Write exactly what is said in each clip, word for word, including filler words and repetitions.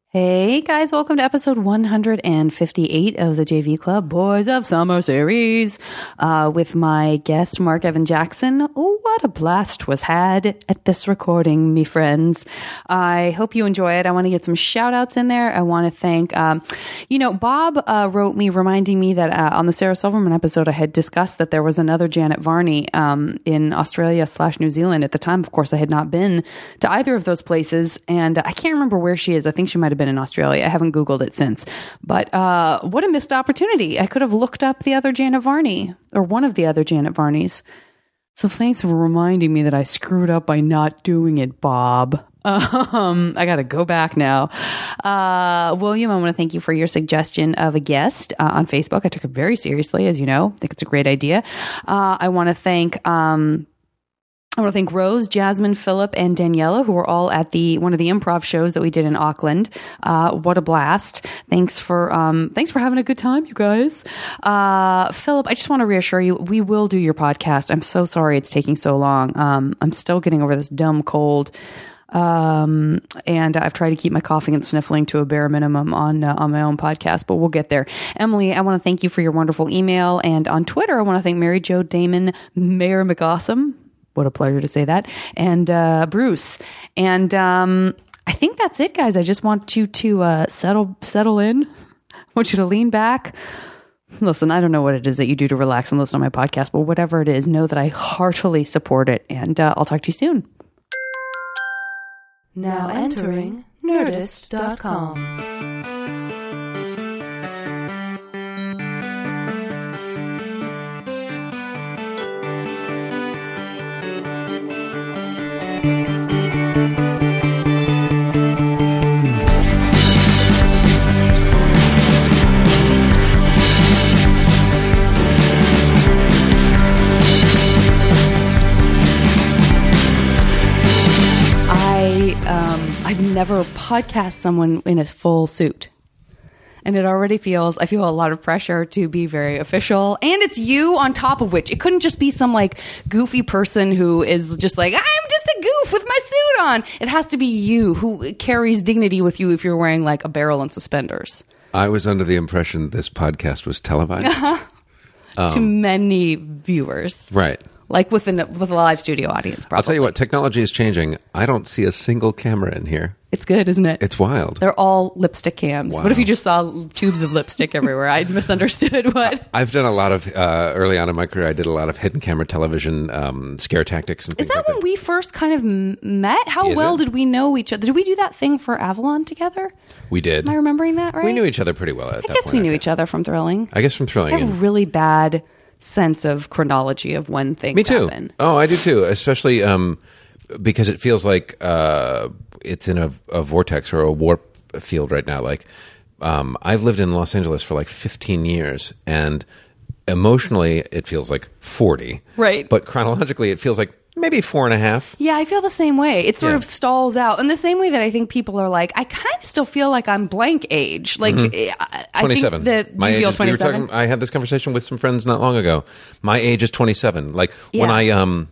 Hey guys, welcome to episode one hundred fifty-eight of the J V Club Boys of Summer series uh, with my guest, Mark Evan Jackson. Oh, what a blast was had at this recording, me friends. I hope you enjoy it. I want to get some shout outs in there. I want to thank, um, you know, Bob uh, wrote me reminding me that uh, on the Sarah Silverman episode, I had discussed that there was another Janet Varney um, in Australia slash New Zealand. At the time, of course, I had not been to either of those places, and I can't remember where she is. I think she might have been in Australia. I haven't Googled it since. But uh, what a missed opportunity. I could have looked up the other Janet Varney, or one of the other Janet Varneys. So thanks for reminding me that I screwed up by not doing it, Bob. Um, I got to go back now. Uh, William, I want to thank you for your suggestion of a guest uh, on Facebook. I took it very seriously, as you know. I think it's a great idea. Uh, I want to thank... Um, I want to thank Rose, Jasmine, Philip, and Daniela, who were all at the one of the improv shows that we did in Auckland. Uh, what a blast! Thanks for um, thanks for having a good time, you guys. Uh, Philip, I just want to reassure you, we will do your podcast. I'm so sorry it's taking so long. Um, I'm still getting over this dumb cold. Um, and I've tried to keep my coughing and sniffling to a bare minimum on, uh, on my own podcast, but we'll get there. Emily, I want to thank you for your wonderful email. And on Twitter, I want to thank Mary Jo Damon, Mayor McAwesome. What a pleasure to say that. And uh, Bruce. And um, I think that's it, guys. I just want you to uh, settle settle in. I want you to lean back. Listen, I don't know what it is that you do to relax and listen to my podcast, but whatever it is, know that I heartily support it. And uh, I'll talk to you soon. Now entering Nerdist dot com. Um, I've never podcast someone in a full suit. And it already feels, I feel a lot of pressure to be very official. And it's you on top of which. It couldn't just be some like goofy person who is just like, I'm just a goof with my suit on. It has to be you who carries dignity with you if you're wearing like a barrel and suspenders. I was under the impression this podcast was televised. um, to many viewers. Right. Like with, an, with a live studio audience, probably. I'll tell you what, technology is changing. I don't see a single camera in here. It's good, isn't it? It's wild. They're all lipstick cams. Wow. What if you just saw tubes of lipstick everywhere? I misunderstood what. I've done a lot of, uh, early on in my career, I did a lot of hidden camera television, um, scare tactics and things Is that like when that. we first kind of m- met? How Is well it? did we know each other? Did we do that thing for Avalon together? We did. Am I remembering that right? We knew each other pretty well at I that guess point. we knew I each other from Thrilling. I guess from Thrilling. I have a and- really bad sense of chronology of when things Me too. happen. Oh, I do too. Especially um, because it feels like uh, it's in a, a vortex or a warp field right now. Like um, I've lived in Los Angeles for like fifteen years, and emotionally it feels like forty. Right. But chronologically it feels like maybe four and a half. Yeah, I feel the same way. It sort Yeah. of stalls out. In the same way that I think people are like, I kind of still feel like I'm blank age. Like, I, I twenty-seven. think that, do My you age feel is, we were twenty-seven? talking, I had this conversation with some friends not long ago. My age is twenty-seven. Like when Yeah. I um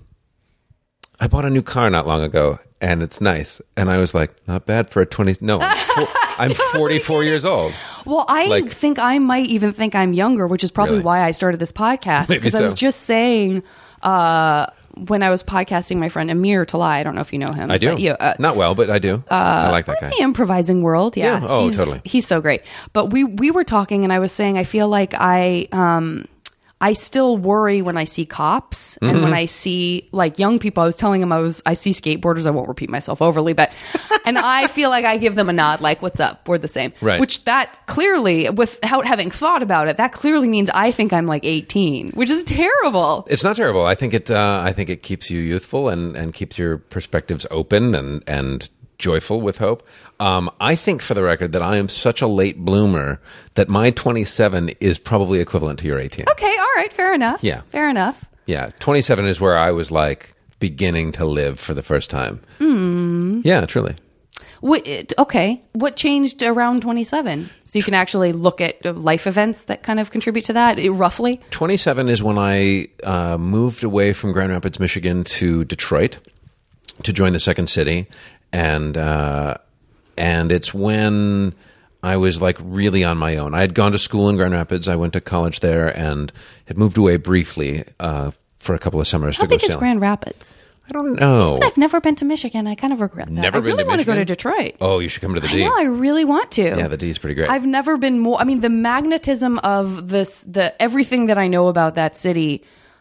I bought a new car not long ago, and it's nice. And I was like, not bad for a twenty. No, I'm, four, I'm forty-four years old. Well, I Like- think I might even think I'm younger, which is probably Really? why I started this podcast. Maybe Because I was so. just saying, uh, when I was podcasting my friend Amir Talai, I don't know if you know him. I do. But you, uh, Not well, but I do. I like that guy. the improvising world, yeah. Yeah, oh, he's, totally. He's so great. But we we were talking, and I was saying I feel like I um I still worry when I see cops and Mm-hmm. when I see like young people. I was telling him I was I see skateboarders. I won't repeat myself overly, but and I feel like I give them a nod, like "What's up? We're the same." Right. Which that clearly, without having thought about it, that clearly means I think I'm like eighteen, which is terrible. It's not terrible. I think it. Uh, I think it keeps you youthful and, and keeps your perspectives open and and joyful with hope. Um, I think, for the record, that I am such a late bloomer that my twenty-seven is probably equivalent to your eighteen. Okay, all right, fair enough. Yeah. fair enough. Yeah, twenty-seven is where I was like beginning to live for the first time. Mm. Yeah, truly. What, okay, what changed around twenty-seven? So you can actually look at life events that kind of contribute to that, eh, roughly? twenty-seven is when I uh, moved away from Grand Rapids, Michigan to Detroit to join the Second City. And uh, and it's when I was like really on my own. I had gone to school in Grand Rapids. I went to college there and had moved away briefly uh, for a couple of summers How to go big is sailing. Grand Rapids? I don't know. I've never been to Michigan. I kind of regret that. Never I been really to want to go to Michigan? Detroit. Oh, you should come to the I D. know. I really want to. Yeah, the D is pretty great. I've never been more. I mean, the magnetism of this, the everything that I know about that city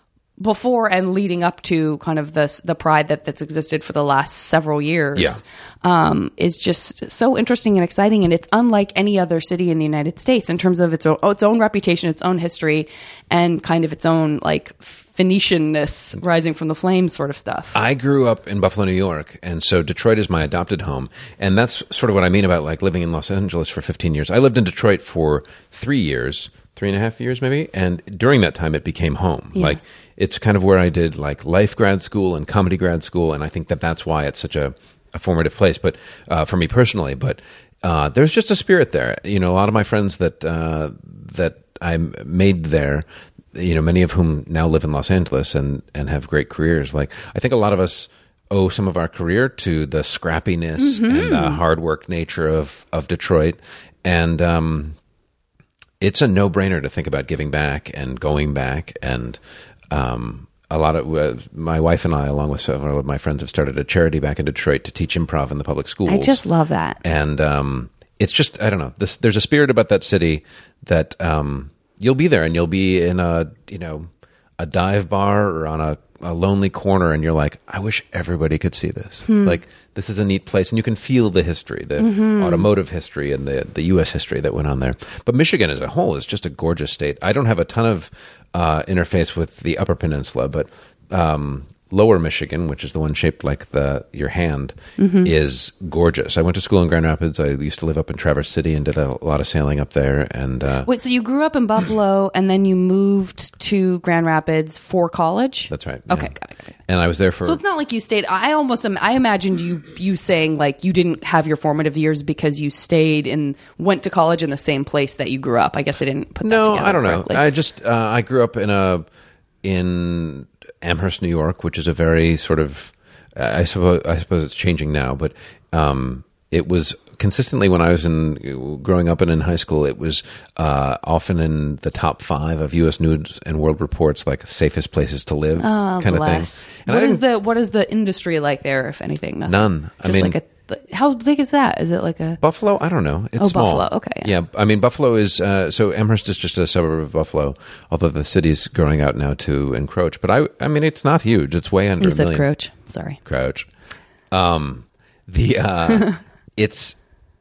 before and leading up to kind of this, the pride that that's existed for the last several years, Yeah. um, is just so interesting and exciting. And it's unlike any other city in the United States in terms of its own, its own reputation, its own history, and kind of its own like Phoenicianness rising from the flames sort of stuff. I grew up in Buffalo, New York, and so Detroit is my adopted home. And that's sort of what I mean about like living in Los Angeles for fifteen years. I lived in Detroit for three years, three and a half years maybe, and during that time it became home. Yeah. Like it's kind of where I did like life grad school and comedy grad school, and I think that that's why it's such a, a formative place. But uh, for me personally, but uh, there's just a spirit there. You know, a lot of my friends that uh, that I made there, you know, many of whom now live in Los Angeles and, and have great careers. Like, I think a lot of us owe some of our career to the scrappiness Mm-hmm. and the hard work nature of, of Detroit. And um, it's a no-brainer to think about giving back and going back. And um, a lot of uh, my wife and I, along with several of my friends, have started a charity back in Detroit to teach improv in the public schools. I just love that. And um, it's just, I don't know, this, there's a spirit about that city that um, you'll be there and you'll be in a, you know, a dive bar or on a, a lonely corner and you're like, I wish everybody could see this. Hmm. Like, this is a neat place. And you can feel the history, the Mm-hmm. automotive history and the, the U S history that went on there. But Michigan as a whole is just a gorgeous state. I don't have a ton of uh, interface with the Upper Peninsula, but um, Lower Michigan, which is the one shaped like the your hand, Mm-hmm. is gorgeous. I went to school in Grand Rapids. I used to live up in Traverse City and did a lot of sailing up there. And uh, Wait, so you grew up in Buffalo and then you moved to Grand Rapids for college? that's right. Okay, yeah. got it, got it. And I was there for So it's not like you stayed. I almost, im- I imagined you you saying like you didn't have your formative years because you stayed and went to college in the same place that you grew up. I guess I didn't put that no, together I don't correctly. know. I just uh, I grew up in a in Amherst, New York, which is a very sort of I suppose I suppose it's changing now, but um, it was consistently when I was in growing up and in high school. It was uh, often in the top five of U S News and World Reports, like safest places to live, Oh, kind bless. of thing. And What I is didn't- the what is the industry like there, if anything? Nothing. None. I Just mean- like a. How big is that? Is it like a? Buffalo? I don't know. It's Oh, small. Buffalo. Okay, yeah. Yeah. I mean, Buffalo is, uh, so Amherst is just a suburb of Buffalo, although the city's growing out now to encroach. But I, I mean, it's not huge. It's way under You a said million. Crouch. Sorry. Crouch. Um, the, uh, it's,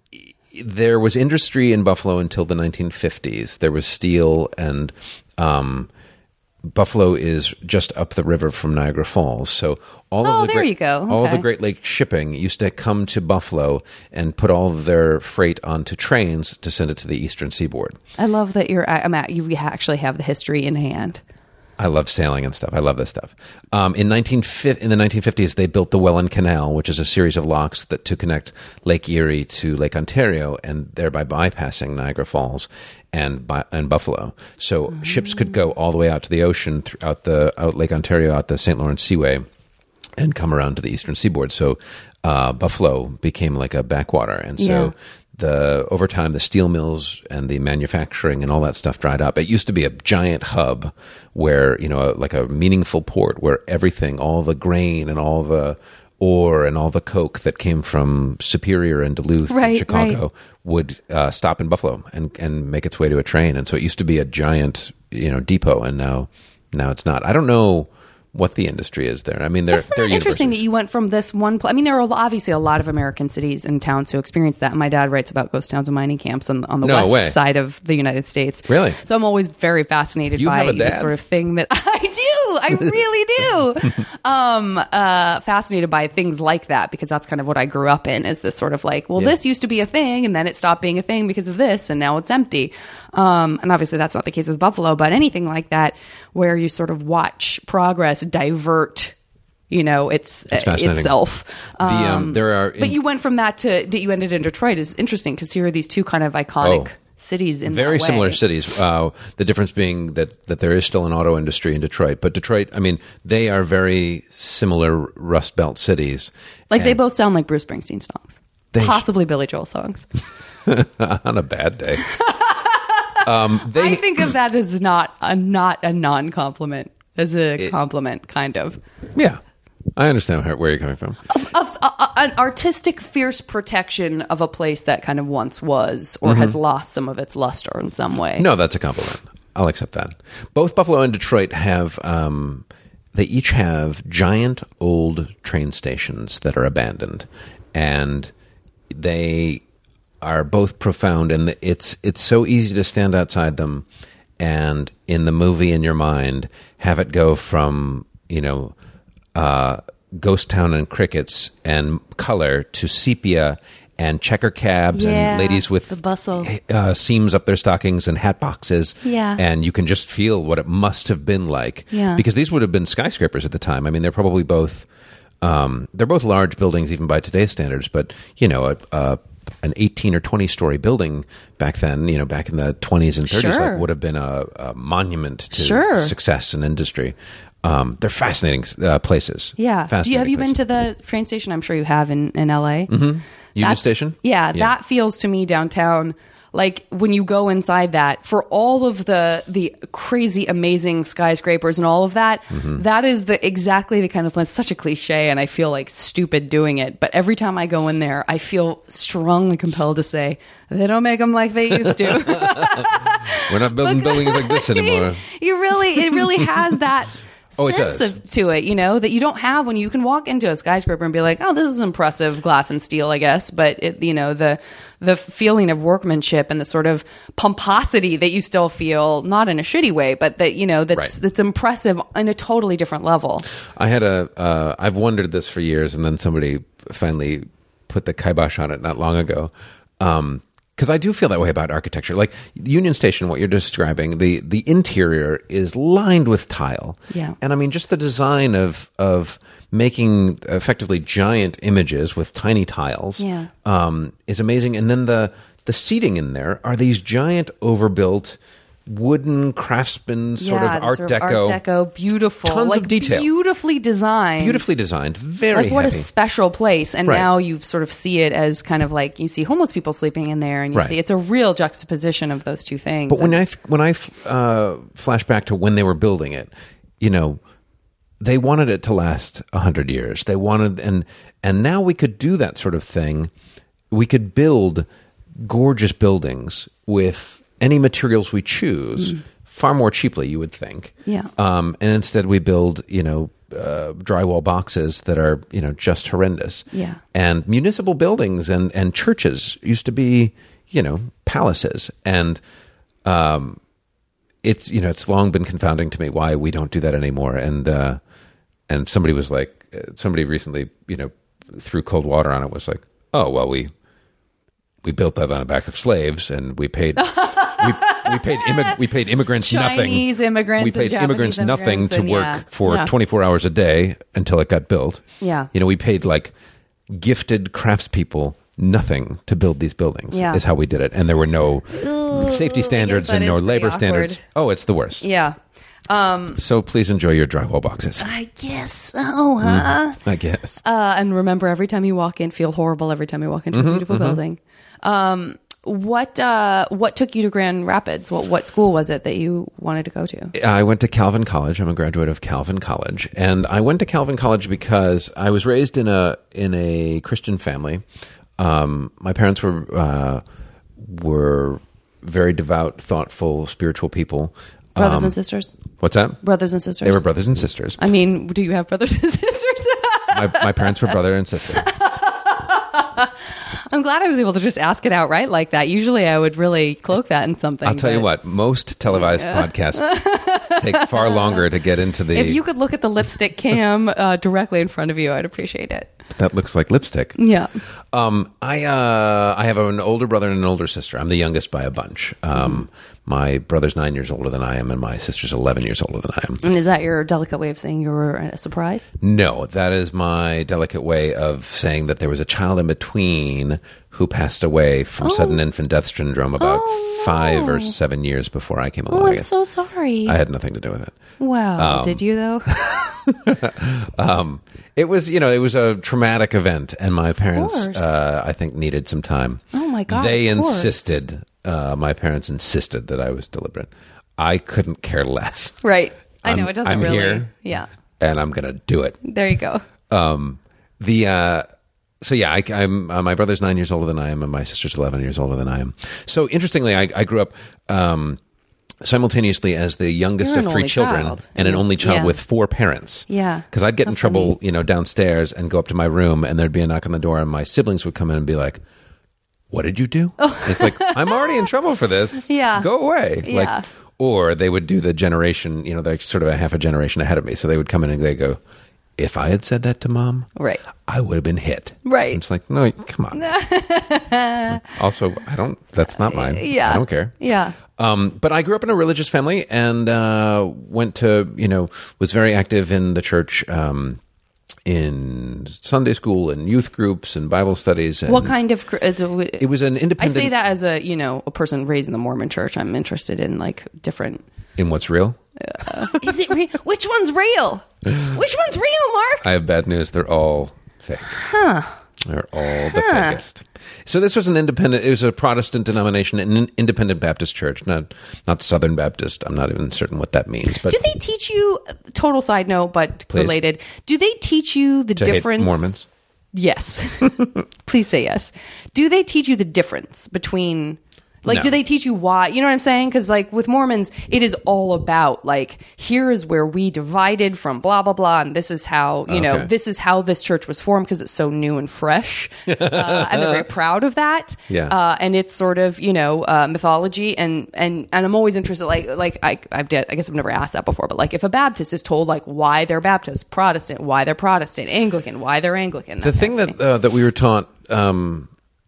there was industry in Buffalo until the nineteen fifties. There was steel and, um, Buffalo is just up the river from Niagara Falls, so all Oh, of the there great, you go. all of the Okay. Great Lake shipping used to come to Buffalo and put all of their freight onto trains to send it to the Eastern Seaboard. I love that you're. I'm at. You actually have the history in hand. I love sailing and stuff. I love this stuff. Um, in nineteen in the nineteen fifties, they built the Welland Canal, which is a series of locks that to connect Lake Erie to Lake Ontario, and thereby bypassing Niagara Falls and by, and Buffalo. So Mm-hmm. ships could go all the way out to the ocean, th- out the out Lake Ontario, out the Saint Lawrence Seaway, and come around to the Eastern Seaboard. So uh, Buffalo became like a backwater, and so. Yeah. The over time, the steel mills and the manufacturing and all that stuff dried up. It used to be a giant hub where, you know, like a meaningful port where everything, all the grain and all the ore and all the coke that came from Superior and Duluth Right, and Chicago right. would uh, stop in Buffalo and, and make its way to a train. And so it used to be a giant, you know, depot, and now now it's not. I don't know what the industry is there. I mean, they're, Isn't they're that interesting that universities. you went from this one place? I mean, there are obviously a lot of American cities and towns who experience that. My dad writes about ghost towns and mining camps on, on the No west way. side of the United States. Really? So I'm always very fascinated You by have a the dad? sort of thing that I do. I really do. um, uh, fascinated by things like that because that's kind of what I grew up in, is this sort of like, well, Yeah. this used to be a thing and then it stopped being a thing because of this and now it's empty. Um, and obviously that's not the case with Buffalo, but anything like that where you sort of watch progress divert, you know, it's, It's fascinating. itself. The, um, there are but you went from that to that you ended in Detroit is interesting because here are these two kind of iconic Oh. cities in very that way. similar cities. Uh, the difference being that that there is still an auto industry in Detroit, but Detroit, I mean, they are very similar Rust Belt cities. Like they And- both sound like Bruce Springsteen songs. They- possibly Billy Joel songs. On a bad day. um, they, I think of that as not a not a non-compliment, as a compliment, kind of. yeah, I understand how, where you're coming from. Of, of, uh, an artistic, fierce protection of a place that kind of once was, or has lost some of its luster in some way. No, that's a compliment. I'll accept that. Both Buffalo and Detroit have, um, they each have giant old train stations that are abandoned, and they are both profound. And it's it's so easy to stand outside them, and in the movie in your mind have it go from you know uh, ghost town and crickets and color to sepia and checker cabs Yeah, and ladies with the bustle. Uh, seams up their stockings and hat boxes. Yeah. And you can just feel what it must have been like. Yeah. Because these would have been skyscrapers at the time. I mean, they're probably both, um, they're both large buildings even by today's standards, but, you know, a, a, an eighteen or twenty story building back then, you know, back in the twenties and thirties, Sure. like, would have been a, a monument to Sure. success and industry. Um, they're fascinating uh, places. Yeah. Do you, have Fascinating you been places. to the train station? I'm sure you have in, in L A. Mm-hmm. Union That's- Station? Yeah, Yeah. that feels to me downtown like when you go inside that, for all of the the crazy amazing skyscrapers and all of that, Mm-hmm. that is the exactly the kind of place. Such a cliche, and I feel like stupid doing it. But every time I go in there, I feel strongly compelled to say they don't make them like they used to. We're not building buildings like this anymore. You really, it really has that. Oh, it sense does. of, to it, you know, that you don't have when you can walk into a skyscraper and be like, oh, this is impressive glass and steel, I guess. But, it, you know, the the feeling of workmanship and the sort of pomposity that you still feel, not in a shitty way, but that, you know, that's, Right. that's impressive on a totally different level. I had a, uh, I've wondered this for years, and then somebody finally put the kibosh on it not long ago. Um, Because I do feel that way about architecture. Like Union Station, what you're describing, the, the interior is lined with tile. Yeah. And I mean, just the design of of making effectively giant images with tiny tiles Yeah. um, is amazing. And then the the seating in there are these giant overbuilt wooden craftsman sort Yeah, of the Art sort Deco. Art Deco, beautiful. Tons of like detail. Beautifully designed. Beautifully designed. Very like what heavy. a special place, and Right. now you sort of see it as kind of like you see homeless people sleeping in there, and you Right. see it's a real juxtaposition of those two things. But when And- I th- when I uh, flash back to when they were building it, you know, they wanted it to last a hundred years. They wanted, and and now we could do that sort of thing. We could build gorgeous buildings with any materials we choose, far more cheaply, you would think. Yeah. Um, and instead, we build, you know, uh, drywall boxes that are, you know, just horrendous. Yeah. And municipal buildings and and churches used to be, you know, palaces. And um, it's you know it's long been confounding to me why we don't do that anymore. And uh, and somebody was like, uh, somebody recently, you know, threw cold water on it. Was like, oh well, we we built that on the back of slaves, and we paid we, we paid immig- we paid immigrants nothing. Chinese immigrants We and paid Japanese immigrants nothing immigrants to and work yeah, for yeah. twenty-four hours a day until it got built. Yeah. You know, we paid like gifted craftspeople nothing to build these buildings. Yeah. Is how we did it, and there were no safety standards that and is no pretty labor awkward. standards. Oh, it's the worst. yeah. Um, So please enjoy your drywall boxes. I guess so, huh? I guess. Uh, and remember, every time you walk in, feel horrible every time you walk into Mm-hmm, a beautiful building. Um, what uh, what took you to Grand Rapids? What what school was it that you wanted to go to? I went to Calvin College. I'm a graduate of Calvin College, and I went to Calvin College because I was raised in a in a Christian family. Um, my parents were uh, were very devout, thoughtful, spiritual people. Brothers Um, and sisters? What's that? Brothers and sisters? They were brothers and sisters. I mean, do you have brothers and sisters? my, my parents were brother and sister. I'm glad I was able to just ask it outright like that. Usually I would really cloak that in something. I'll tell you but what, most televised podcasts take far longer to get into the... If you could look at the lipstick cam uh, directly in front of you, I'd appreciate it. That looks like lipstick. Yeah. Um, I uh, I have an older brother and an older sister. I'm the youngest by a bunch. Um, my brother's nine years older than I am, and my sister's eleven years older than I am. And is that your delicate way of saying you were a surprise? No, that is my delicate way of saying that there was a child in between who passed away from Oh. sudden infant death syndrome about Oh, no. five or seven years before I came along. Oh, I I'm guess. so sorry. I had nothing to do with it. Well, Um, did you though? Um, it was, you know, it was a traumatic event, and my parents, course. uh, I think, needed some time. Oh, my God, They of course. insisted. Uh, my parents insisted that I was deliberate. I couldn't care less. Right. I know I'm- it doesn't I'm really. here. Yeah. And I'm gonna do it. There you go. Um, the uh, so yeah, I, I'm uh, my brother's nine years older than I am, and my sister's eleven years older than I am. So interestingly, I, I grew up um, simultaneously as the youngest You're of an three only children child. and an only child Yeah. with four parents. Yeah. Because I'd get in That's trouble, funny. you know, downstairs and go up to my room, and there'd be a knock on the door, and my siblings would come in and be like, "What did you do?" And it's like, I'm already in trouble for this. Yeah. Go away. Yeah. Like, or they would do the generation, you know, they're sort of a half a generation ahead of me. So they would come in and they go, "If I had said that to mom, Right. I would have been hit." Right. And it's like, no, come on. Also, I don't, that's not mine. Yeah. I don't care. Yeah. Um, but I grew up in a religious family and uh, went to, you know, was very active in the church, um, in Sunday school and youth groups and Bible studies. And What kind of? cr- It's a, It was an I independent. say that as a you know a person raised in the Mormon Church. I'm interested in like different. In what's real? Is it real? Which one's real? Which one's real, Mark? I have bad news. They're all fake. Huh. They're all the Huh. fakest. So this was an independent, it was a Protestant denomination, an independent Baptist church, not not Southern Baptist. I'm not even certain what that means. But Do they teach you? Total side note, but Please. related. Do they teach you the to hate difference? Mormons. Yes. Please say yes. Do they teach you the difference between, like, No. do they teach you why? You know what I'm saying? Because, like, with Mormons, it is all about, like, here is where we divided from blah, blah, blah. And this is how, you know, Okay. this is how this church was formed because it's so new and fresh. Uh, and they're very proud of that. Yeah. Uh, and it's sort of, you know, uh, mythology. And, and, and I'm always interested, like, like I, I've did, I guess I've never asked that before, but, like, if a Baptist is told, like, why they're Baptist, Protestant, why they're Protestant, Anglican, why they're Anglican. The that thing kind of that uh, that we were taught, um,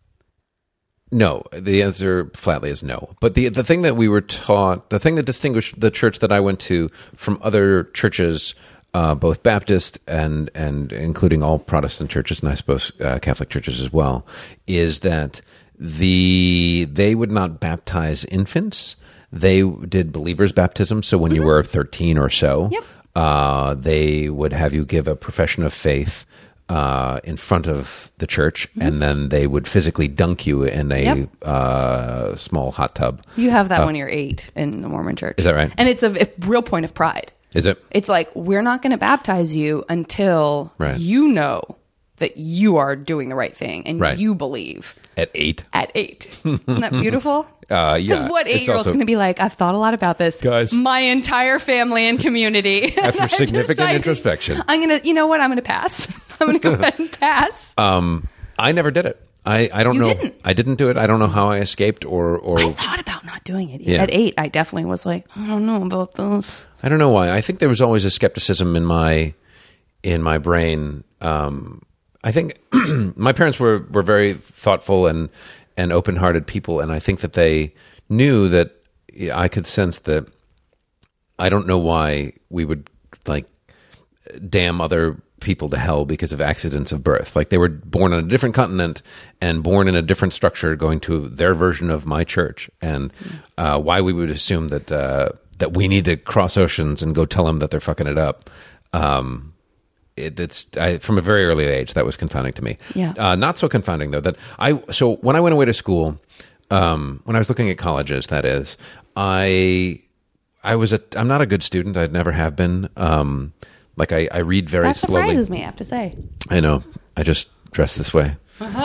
no, the answer flatly is no. But the the thing that we were taught, the thing that distinguished the church that I went to from other churches, uh, both Baptist and and including all Protestant churches, and I suppose uh, Catholic churches as well, is that the they would not baptize infants. They did believers' baptism. So when you were thirteen or so, Yep. uh, they would have you give a profession of faith uh, in front of the church, and then they would physically dunk you in a Yep. uh, small hot tub. You have that when you're eight in the Mormon church. Is that right? And it's a, a real point of pride. Is it? It's like, we're not going to baptize you until Right. you know that you are doing the right thing and Right. you believe At eight? at eight. Isn't that beautiful? Uh, yeah. Because what It's eight-year-old's also- going to be like, I've thought a lot about this. Guys. My entire family and community. After significant Decided, introspection. I'm going to, you know what? I'm going to pass. I'm going to go ahead and pass. Um, I never did it. I, I don't You know. didn't? I didn't do it. I don't know how I escaped or, or I thought about not doing it. Yeah. At eight, I definitely was like, I don't know about this. I don't know why. I think there was always a skepticism in my in my brain. Um, I think my parents were, were very thoughtful and and open hearted people, and I think that they knew that I could sense that. I don't know why we would like damn other people to hell because of accidents of birth. Like they were born on a different continent and born in a different structure, going to their version of my church, and uh, why we would assume that uh, that we need to cross oceans and go tell them that they're fucking it up. Um, it, it's I, from a very early age that was confounding to me. Yeah. Uh, not so confounding though that I. So when I went away to school, um, when I was looking at colleges, that is, I I was a. I'm not a good student. I'd never have been. Um, like I, I read very That slowly. surprises me, I have to say. I know. I just dress this way.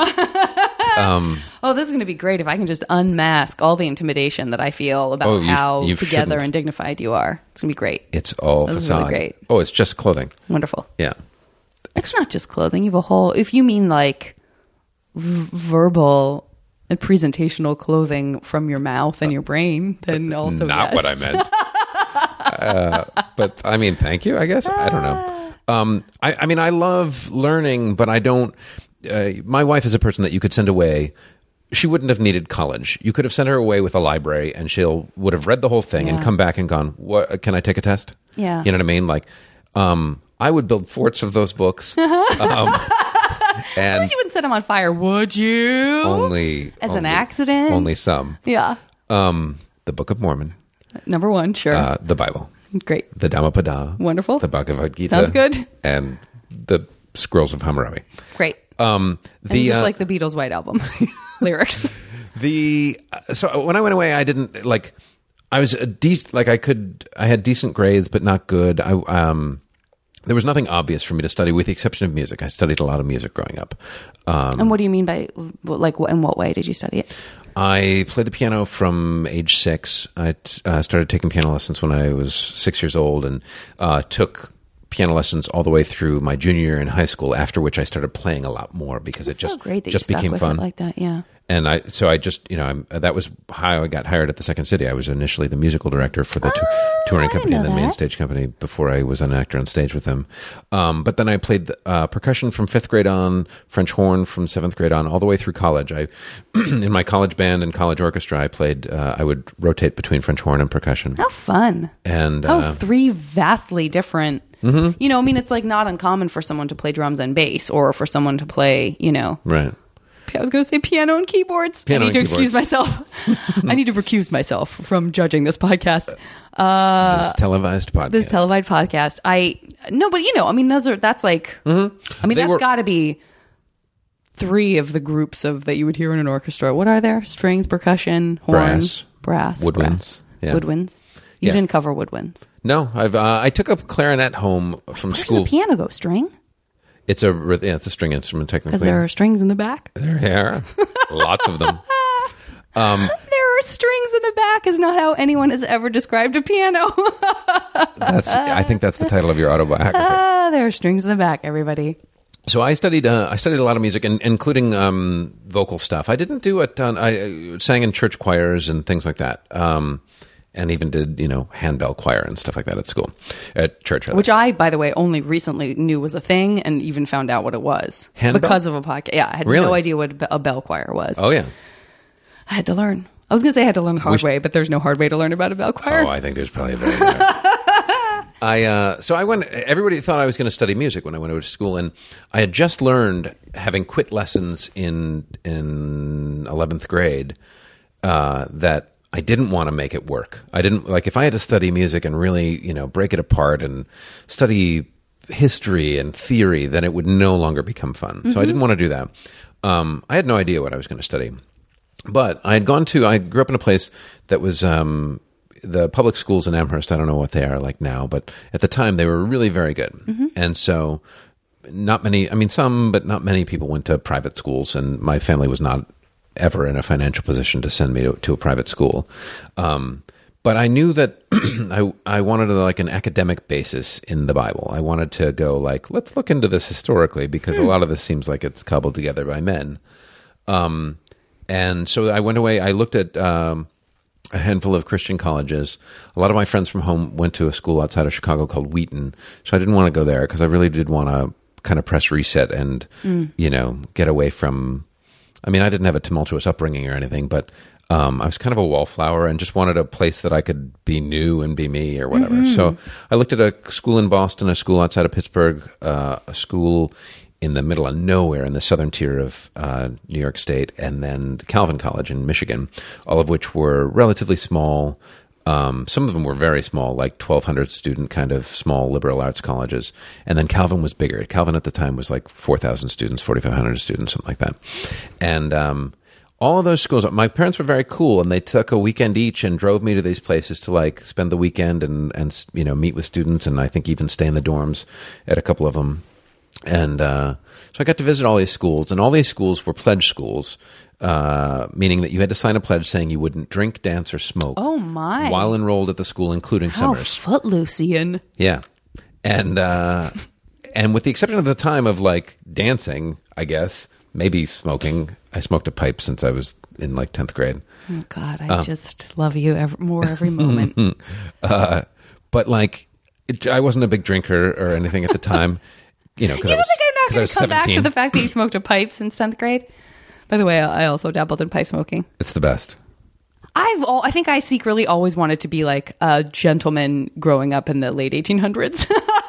Oh, this is going to be great if I can just unmask all the intimidation that I feel about Oh, you- how you together shouldn't. and dignified you are. It's going to be great. It's all This is facade. really great. Oh, it's just clothing. Wonderful. Yeah. It's not just clothing. You have a whole, if you mean like v- verbal and presentational clothing from your mouth and your brain, then also Not yes. what I meant. uh, but I mean, thank you, I guess. I don't know. Um, I, I mean, I love learning, but I don't. Uh, my wife is a person that you could send away. She wouldn't have needed college. You could have sent her away with a library, and she'll would have read the whole thing and Yeah. come back and gone, "What? Can I take a test?" Yeah. You know what I mean? Like, um, I would build forts of those books. um, At least you wouldn't set them on fire, would you? Only as only, an accident. Only some. Yeah. Um, the Book of Mormon. Number one, sure. Uh, the Bible. Great. The Dhammapada. Wonderful. The Bhagavad Gita. Sounds good. And the Scrolls of Hammurabi. Great. Um, the and just uh, like the Beatles' White Album lyrics. The uh, so when I went away, I didn't like. I was a de- like I could. I had decent grades, but not good. I um, there was nothing obvious for me to study, with the exception of music. I studied a lot of music growing up. Um, and what do you mean by like? In what way did you study it? I played the piano from age six. I t- uh, started taking piano lessons when I was six years old, and uh, took piano lessons all the way through my junior year in high school. After which, I started playing a lot more because That's it just so great that just you stuck became with fun it like that. Yeah. And I, so I just, you know, I'm, that was how I got hired at the Second City. I was initially the musical director for the Oh, tou- touring I company and didn't the know main that. stage company before I was an actor on stage with them. Um, but then I played uh, percussion from fifth grade on, French horn from seventh grade on, all the way through college. I, in my college band and college orchestra, I played. Uh, I would rotate between French horn and percussion. How fun. And How uh, three vastly different. Mm-hmm. You know, I mean, it's like not uncommon for someone to play drums and bass, or for someone to play, you know. right. I was going to say piano and keyboards. Piano I need and to excuse keyboards. myself. I need to recuse myself from judging this podcast. Uh, this televised podcast. this televised podcast. I no, but you know, I mean, those are that's like. Mm-hmm. I mean, They that's were- got to be three of the groups of that you would hear in an orchestra. What are there? Strings, percussion, horns, Brass. brass, Woodwinds. brass. Yeah. Woodwinds. You Yeah. didn't cover woodwinds. No, I've uh, I took up clarinet home from Where does school. the piano go? String? It's a ryth- yeah, it's a string instrument technically. Because there are strings in the back. There are lots of them. Um, There are strings in the back is not how anyone has ever described a piano. that's, I think that's the title of your autobiography. Ah, there are strings in the back, everybody. So I studied. Uh, I studied a lot of music, and including um, vocal stuff. I didn't do a ton. I uh, sang in church choirs and things like that, um, and even did you know handbell choir and stuff like that at school, at church. Rather. Which I, by the way, only recently knew was a thing and even found out what it was. Handbell? Because of a podcast. Yeah, I had Really? no idea what a bell choir was. Oh yeah. I had to learn. I was going to say I had to learn the hard sh- way, but there's no hard way to learn about a bell choir. Oh, I think there's probably a very. I uh, so I went. Everybody thought I was going to study music when I went over to school, and I had just learned, having quit lessons in in eleventh grade, uh, that I didn't want to make it work. I didn't like if I had to study music and really, you know, break it apart and study history and theory, then it would no longer become fun. Mm-hmm. So I didn't want to do that. Um, I had no idea what I was going to study, but I had gone to. I grew up in a place that was. Um, The public schools in Amherst, I don't know what they are like now, but at the time they were really very good. Mm-hmm. And so not many, I mean, some, but not many people went to private schools, and my family was not ever in a financial position to send me to, to a private school. Um, but I knew that I, I wanted a, like an academic basis in the Bible. I wanted to go like, let's look into this historically, because hmm. a lot of this seems like it's cobbled together by men. Um, and so I went away, I looked at, um, a handful of Christian colleges. A lot of my friends from home went to a school outside of Chicago called Wheaton. So I didn't want to go there because I really did want to kind of press reset and, mm. you know, get away from, I mean, I didn't have a tumultuous upbringing or anything, but um, I was kind of a wallflower and just wanted a place that I could be new and be me or whatever. Mm-hmm. So I looked at a school in Boston, a school outside of Pittsburgh, uh, a school in the middle of nowhere in the southern tier of uh, New York State, and then Calvin College in Michigan, all of which were relatively small. Um, some of them were very small, like twelve hundred student kind of small liberal arts colleges. And then Calvin was bigger. Calvin at the time was like four thousand students, forty-five hundred students, something like that. And um, all of those schools, my parents were very cool, and they took a weekend each and drove me to these places to like spend the weekend and, and you know, meet with students, and I think even stay in the dorms at a couple of them. And uh, so I got to visit all these schools, and all these schools were pledge schools, uh, meaning that you had to sign a pledge saying you wouldn't drink, dance, or smoke. Oh, my. While enrolled at the school, including How summers. footlooseian. Yeah. And, uh, and with the exception of the time of, like, dancing, I guess, maybe smoking. I smoked a pipe since I was in, like, tenth grade. Oh, God, I Um, just love you every, more every moment. uh, but, like, it, I wasn't a big drinker or anything at the time. You know, because you I was, think I'm not I going was to come back seventeen. to the fact that you smoked a pipe since tenth grade? By the way, I also dabbled in pipe smoking. It's the best. I've all, I think I secretly always wanted to be like a gentleman growing up in the late eighteen hundreds. I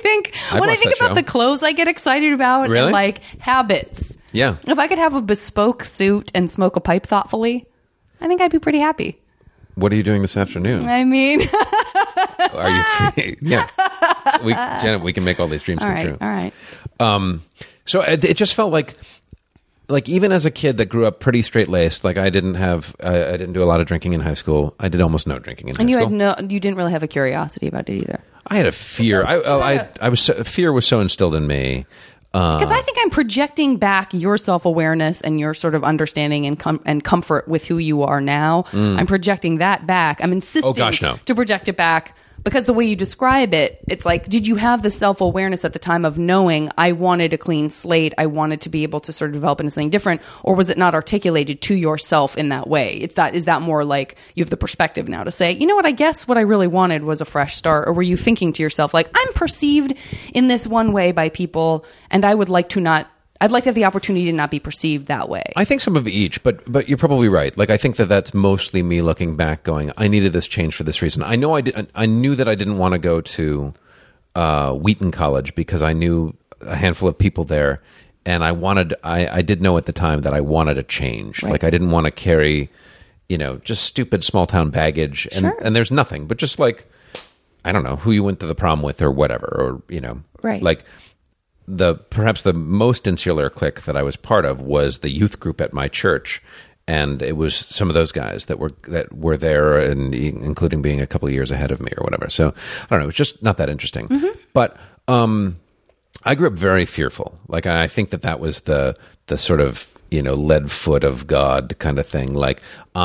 think I'd when I watch think that about show. the clothes I get excited about Really? and like habits. Yeah. If I could have a bespoke suit and smoke a pipe thoughtfully, I think I'd be pretty happy. What are you doing this afternoon? I mean, Are you free? Yeah. We, Janet, we can make all these dreams all come right, true. all right. Um, so it, it just felt like, like even as a kid that grew up pretty straight laced, like I didn't have, I, I didn't do a lot of drinking in high school. I did almost no drinking in And high you school. had no, you didn't really have a curiosity about it either. I had a fear. I, I, I, I was so, fear was so instilled in me. Uh, Because I think I'm projecting back your self-awareness and your sort of understanding and com- and comfort with who you are now. I'm projecting that back. I'm insisting Oh, gosh, no. to project it back because the way you describe it, it's like, did you have the self-awareness at the time of knowing I wanted a clean slate? I wanted to be able to sort of develop into something different, or was it not articulated to yourself in that way? It's that is that more like you have the perspective now to say, you know what? I guess what I really wanted was a fresh start, or were you thinking to yourself like, I'm perceived in this one way by people, and I would like to not. I'd like to have the opportunity to not be perceived that way. I think some of each, but but you're probably right. Like I think that that's mostly me looking back, going, I needed this change for this reason. I know I did. I knew that I didn't want to go to uh, Wheaton College because I knew a handful of people there, and I wanted. I, I did know at the time that I wanted a change. Right. Like I didn't want to carry, you know, just stupid small town baggage, and Sure. and there's nothing, but just like I don't know who you went to the prom with or whatever, or you know, Right. like. The perhaps the most insular clique that I was part of was the youth group at my church, and it was some of those guys that were that were there, and including being a couple of years ahead of me or whatever. So I don't know, it was just not that interesting. Mm-hmm. But um, I grew up very fearful. Like I think that that was the the sort of you know lead foot of God kind of thing. Like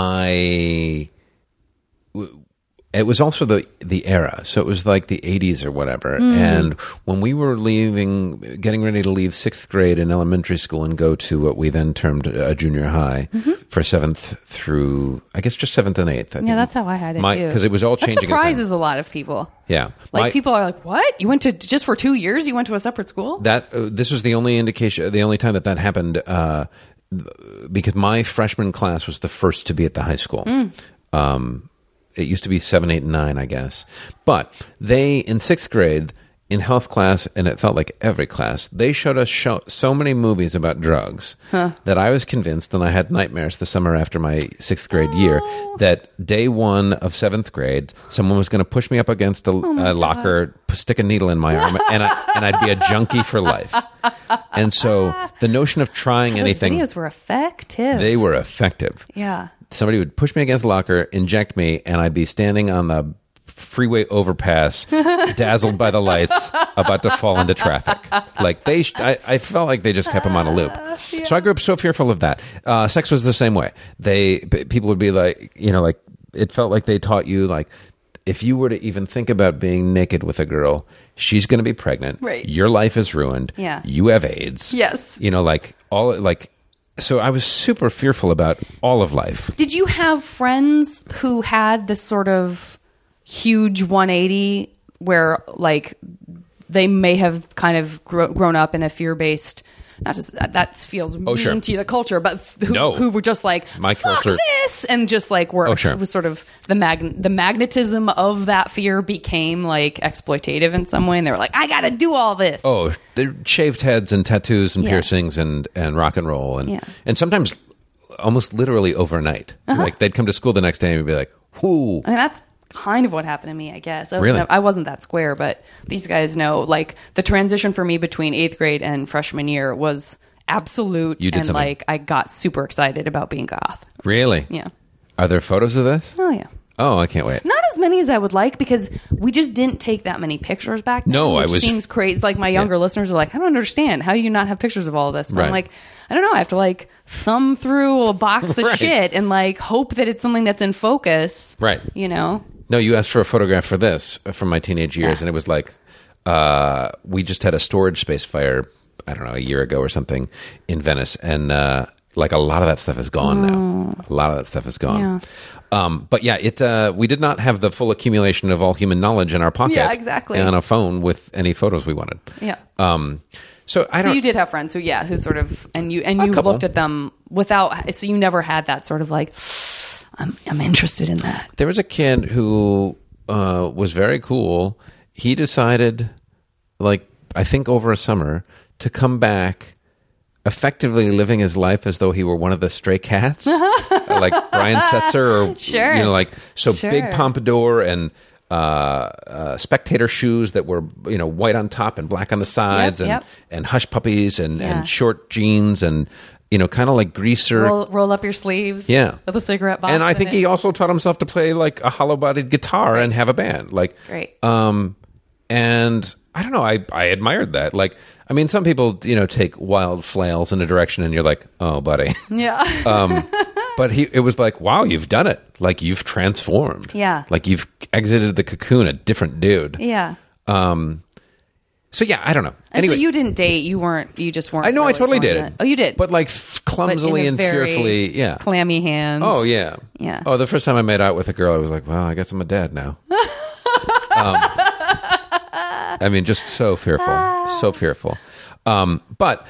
I. It was also the the era, so it was like the eighties or whatever. Mm. And when we were leaving, getting ready to leave sixth grade in elementary school and go to what we then termed a junior high Mm-hmm. for seventh through, I guess, just seventh and eighth. I yeah, think. that's how I had it My- too. 'cause it was all That changing at the time. surprises a lot of people. Yeah, Like My- people are like, "What? You went to just for two years? You went to a separate school?" that uh, this was the only indication, the only time that that happened, uh, because my freshman class was the first to be at the high school. Mm. Um, it used to be seven, eight, and nine, I guess. But they, in sixth grade, in health class, and it felt like every class, they showed us show, so many movies about drugs that I was convinced, and I had nightmares the summer after my sixth grade year, that day one of seventh grade, someone was going to push me up against a, a locker, p- stick a needle in my arm, and, I, and I'd be a junkie for life. And so the notion of trying Those anything, videos were effective. they were effective. yeah. Somebody would push me against the locker, inject me, and I'd be standing on the freeway overpass, dazzled by the lights, about to fall into traffic. Like they, sh- I, I felt like they just kept him on a loop. So I grew up so fearful of that. Uh, sex was the same way. They p- people would be like, you know, like it felt like they taught you like, if you were to even think about being naked with a girl, she's going to be pregnant. Right. Your life is ruined. Yeah. You have AIDS. Yes. You know, like all like. So I was super fearful about all of life. Did you have friends who had this sort of huge one eighty where like they may have kind of gro- grown up in a fear-based, not just that, that feels mean Oh, sure. to the culture, but f- who, No. who were just like, My fuck culture- this, and just like were Oh, sure. was sort of the mag the magnetism of that fear became like exploitative in some way, and they were like, I got to do all this. Oh, they're shaved heads and tattoos and Yeah. piercings and, and rock and roll. And, Yeah. and sometimes almost literally overnight. Uh-huh. Like they'd come to school the next day and be like, whoo. I mean, that's kind of what happened to me, I guess. I Really? wasn't, I wasn't that square, but these guys know. Like, the transition for me between eighth grade and freshman year was absolute. You did and, something. like, I got super excited about being goth. Really? Yeah. Are there photos of this? Oh, yeah. Oh, I can't wait. Not as many as I would like because we just didn't take that many pictures back then. No, I which was- seems crazy. Like, my younger listeners are like, I don't understand. How do you not have pictures of all of this? And Right. I'm like, I don't know. I have to, like, thumb through a box of Right. shit and, like, hope that it's something that's in focus. Right. You know? No, you asked for a photograph for this uh, from my teenage years, Yeah. and it was like uh, we just had a storage space fire, I don't know, a year ago or something in Venice, and uh, like a lot of that stuff is gone now. A lot of that stuff is gone. Yeah. Um, but yeah, it uh, we did not have the full accumulation of all human knowledge in our pocket. Yeah, exactly. And on a phone with any photos we wanted. Yeah. Um, so I So don't. you did have friends who, yeah, who sort of, and you and A you couple. looked at them without, so you never had that sort of like, I'm I'm interested in that. There was a kid who uh, was very cool. He decided like I think over a summer, to come back effectively living his life as though he were one of the stray cats, like Brian Setzer, or sure, you know, like so sure. big pompadour and uh, uh, spectator shoes that were you know white on top and black on the sides, Yep, and yep. and hush puppies and, Yeah. and short jeans and you know kind of like greaser. Roll, roll up your sleeves. Yeah. With a cigarette box. And I in think it. he also taught himself to play like a hollow-bodied guitar and have a band. Like, Great. Um, and I don't know. I I admired that. Like, I mean, some people you know take wild flails in a direction, and you're like, oh, buddy. Yeah. um, but he, it was like, wow, you've done it. Like you've transformed. Yeah. Like you've exited the cocoon, a different dude. yeah. Um. So yeah, I don't know. And Anyway, so you didn't date. You weren't. You just weren't. I know I really totally going did that- it. Oh, you did. but like f- But in clumsily a and very fearfully. Yeah. Clammy hands. Oh yeah, Yeah. Oh, the first time I made out with a girl, I was like, "Well, I guess I'm a dad now." um, I mean, just so fearful, so fearful. Um, but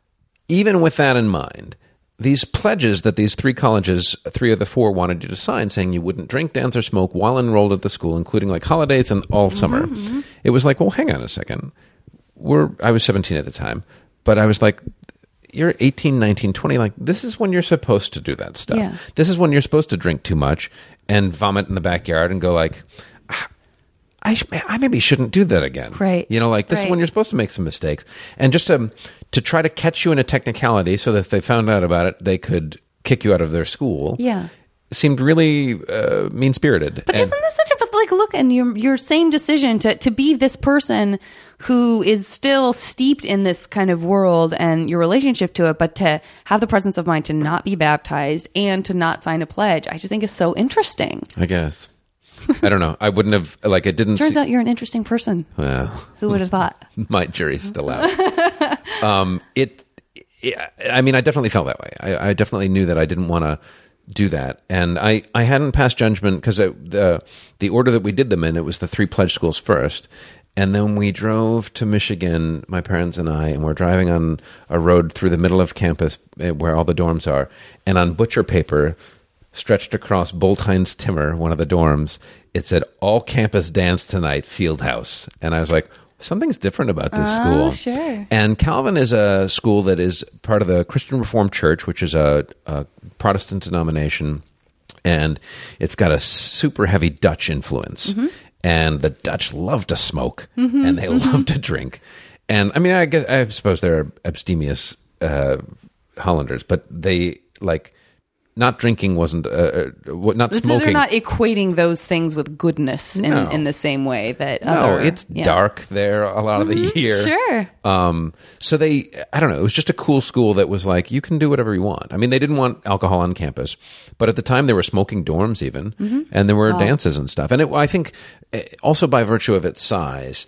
even with that in mind, these pledges that these three colleges, three of the four, wanted you to sign, saying you wouldn't drink, dance, or smoke while enrolled at the school, including like holidays and all summer. Mm-hmm. It was like, well, hang on a second. We're I was seventeen at the time, but I was like, you're eighteen, nineteen, twenty. Like, this is when you're supposed to do that stuff. Yeah. This is when you're supposed to drink too much and vomit in the backyard and go like, "Ah, I, sh- I maybe shouldn't do that again. Right. You know, like this Right. is when you're supposed to make some mistakes. And just to, to try to catch you in a technicality so that if they found out about it, they could kick you out of their school. Yeah. Seemed really uh, mean-spirited. But And- isn't this such a but like look and your your same decision to to be this person who is still steeped in this kind of world and your relationship to it, but to have the presence of mind to not be baptized and to not sign a pledge, I just think is so interesting. I guess. I don't know. I wouldn't have, like, it didn't... Turns se- out you're an interesting person. Well, Who would have thought? my jury's still out. um, it, it, I mean, I definitely felt that way. I, I definitely knew that I didn't want to do that. And I, I hadn't passed judgment because the, the order that we did them in, it was the three pledge schools first. And then we drove to Michigan, my parents and I, and we're driving on a road through the middle of campus eh, where all the dorms are. And on butcher paper, stretched across Bolthein's Timmer, one of the dorms, it said, all campus dance tonight, field house. And I was like, something's different about this Oh, school. sure. And Calvin is a school that is part of the Christian Reformed Church, which is a, a Protestant denomination. And it's got a super heavy Dutch influence. Mm-hmm. And the Dutch love to smoke and they love to drink. And I mean, I guess, I suppose they're abstemious uh, Hollanders, but they like not drinking wasn't, uh, uh, not smoking. They're not equating those things with goodness in, No. in the same way that No, other, it's yeah. dark there a lot of the year. Sure. Um, so they, I don't know, it was just a cool school that was like, you can do whatever you want. I mean, they didn't want alcohol on campus, but at the time they were smoking dorms even, Mm-hmm. and there were dances and stuff. And it, I think eh, also by virtue of its size,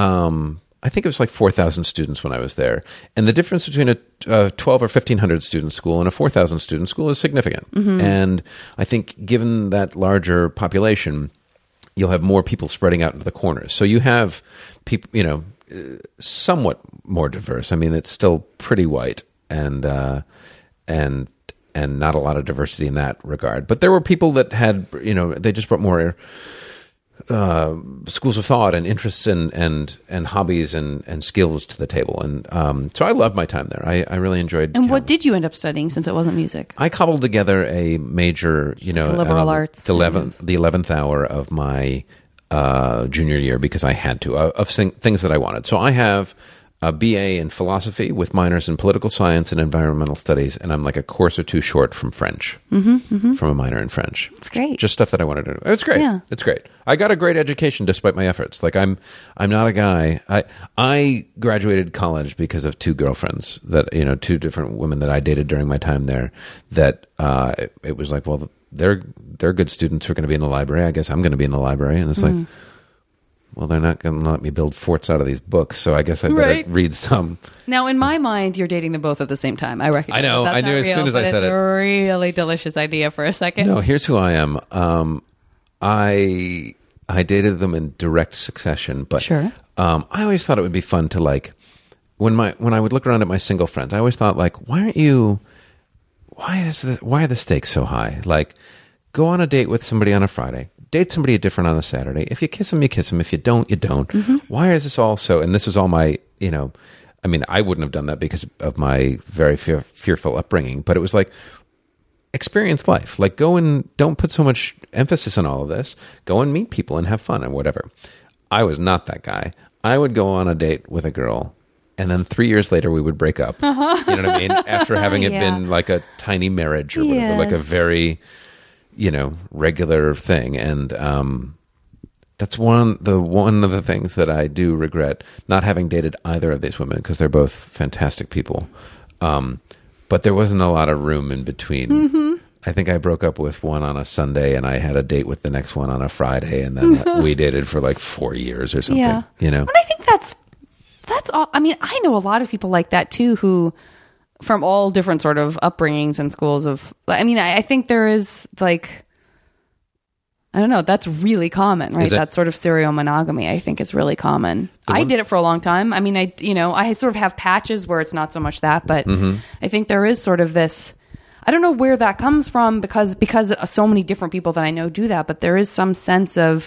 um, I think it was like four thousand students when I was there. And the difference between a uh, twelve or fifteen hundred student school and a four thousand student school is significant. Mm-hmm. And I think given that larger population, you'll have more people spreading out into the corners. So you have people, you know, uh, somewhat more diverse. I mean, it's still pretty white and, uh, and, and not a lot of diversity in that regard. But there were people that had, you know, they just brought more uh, schools of thought and interests and, and, and hobbies and, and skills to the table. And um, so I loved my time there. I, I really enjoyed And what Calvin. did you end up studying since it wasn't music? I cobbled together a major, you know, The liberal uh, arts. the eleventh, the eleventh hour of my uh, junior year because I had to uh, of thing, things that I wanted. So I have a B A in philosophy with minors in political science and environmental studies, and I'm like a course or two short from French, mm-hmm, mm-hmm. from a minor in French. It's great. Just stuff that I wanted to do. It's great. Yeah. It's great. I got a great education despite my efforts. Like I'm, I'm not a guy. I I graduated college because of two girlfriends that you know, two different women that I dated during my time there. That uh, it, it was like, well, they're they're good students who are going to be in the library. I guess I'm going to be in the library, and it's Mm. like, well, they're not going to let me build forts out of these books, so I guess I better Right. read some. Now, in my mind, you're dating them both at the same time. I recognize. I know. that that's I knew not as real, soon as I but said it's it. a really delicious idea for a second. No, here's who I am. Um, I I dated them in direct succession, but Sure. um, I always thought it would be fun to like when my when I would look around at my single friends. I always thought like, why aren't you? Why is the why are the stakes so high? Like, go on a date with somebody on a Friday. date somebody different on a Saturday. If you kiss them, you kiss them. If you don't, you don't. Mm-hmm. Why is this all so? And this is all my, you know, I mean, I wouldn't have done that because of my very fear, fearful upbringing, but it was like, experience life. Like, go and don't put so much emphasis on all of this. Go and meet people and have fun and whatever. I was not that guy. I would go on a date with a girl, and then three years later we would break up. Uh-huh. You know what I mean? After having it Yeah. been like a tiny marriage or whatever, like a Yes. very, you know, regular thing. And um, that's one the one of the things that I do regret, not having dated either of these women, because they're both fantastic people. Um, but there wasn't a lot of room in between. Mm-hmm. I think I broke up with one on a Sunday, and I had a date with the next one on a Friday, and then we dated for like four years or something. Yeah. You know, And I think that's that's all. I mean, I know a lot of people like that too, who from all different sort of upbringings and schools of. I mean, I, I think there is like, I don't know. That's really common, right? Is it? That sort of serial monogamy, I think, is really common. I did it for a long time. I mean, I you know, I sort of have patches where it's not so much that, but Mm-hmm. I think there is sort of this. I don't know where that comes from because because so many different people that I know do that, but there is some sense of.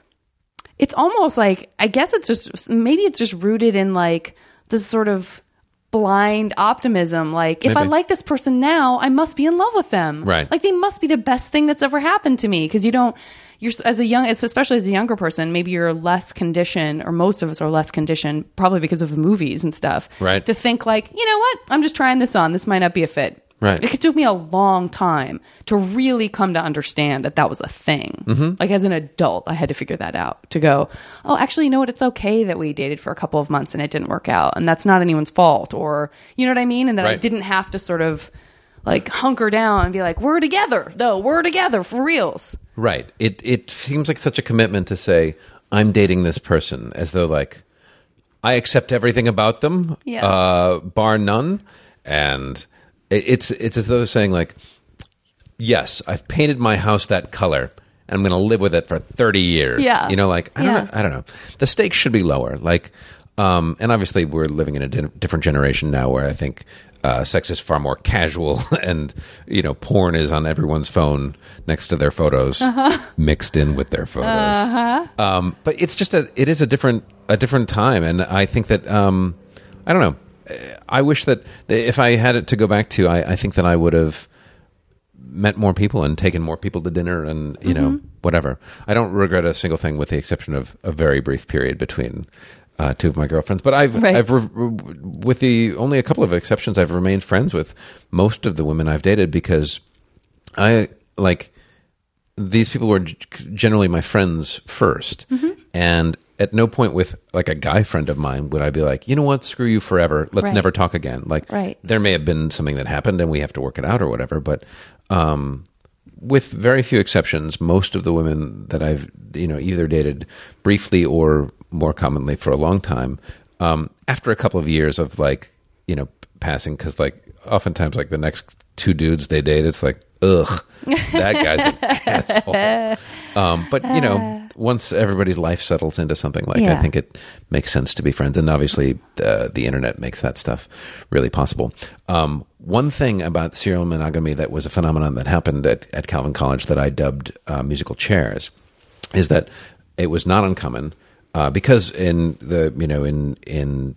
It's almost like, I guess it's just, maybe it's just rooted in like this sort of blind optimism. Like, if I Maybe. like this person now, I must be in love with them. Right. Like, they must be the best thing that's ever happened to me. Because you don't, you're, as a young, especially as a younger person, maybe you're less conditioned, or most of us are less conditioned, probably because of the movies and stuff. Right. To think like, you know what, I'm just trying this on. This might not be a fit. Right. It took me a long time to really come to understand that that was a thing. Mm-hmm. Like, as an adult, I had to figure that out, to go, oh, actually, you know what? It's okay that we dated for a couple of months and it didn't work out. And that's not anyone's fault, or, you know what I mean? And that I Right. didn't have to sort of like hunker down and be like, we're together though. We're together for reals. right. It it seems like such a commitment to say, I'm dating this person, as though like I accept everything about them, Yeah. uh, bar none. And it, it's it's as though saying like, yes, I've painted my house that color, and I'm going to live with it for thirty years. Yeah. You know, like, I don't Yeah. know. I don't know. The stakes should be lower. Like, um, and obviously we're living in a di- different generation now where I think uh, sex is far more casual, and, you know, porn is on everyone's phone next to their photos, Uh-huh. mixed in with their photos. Um, but it's just a, it is a different, a different time. And I think that, um, I don't know. I wish that if I had it to go back to, I, I think that I would have met more people and taken more people to dinner, and, you know, whatever. I don't regret a single thing, with the exception of a very brief period between uh, two of my girlfriends. But I've, Right. I've re- with the only a couple of exceptions, I've remained friends with most of the women I've dated, because I like these people were g- generally my friends first, and at no point with like a guy friend of mine would I be like, you know what, screw you forever. Let's Right. never talk again. Like, Right. there may have been something that happened and we have to work it out or whatever. But um, with very few exceptions, most of the women that I've, you know, either dated briefly or more commonly for a long time, um, after a couple of years of like, you know, passing, because like oftentimes like the next two dudes they date, it's like, ugh, that guy's an asshole. Um, but, you know, once everybody's life settles into something, like, Yeah. I think it makes sense to be friends. And obviously uh, the internet makes that stuff really possible. Um, one thing about serial monogamy that was a phenomenon that happened at, at Calvin College that I dubbed uh, musical chairs is that it was not uncommon uh, because in the, you know, in, in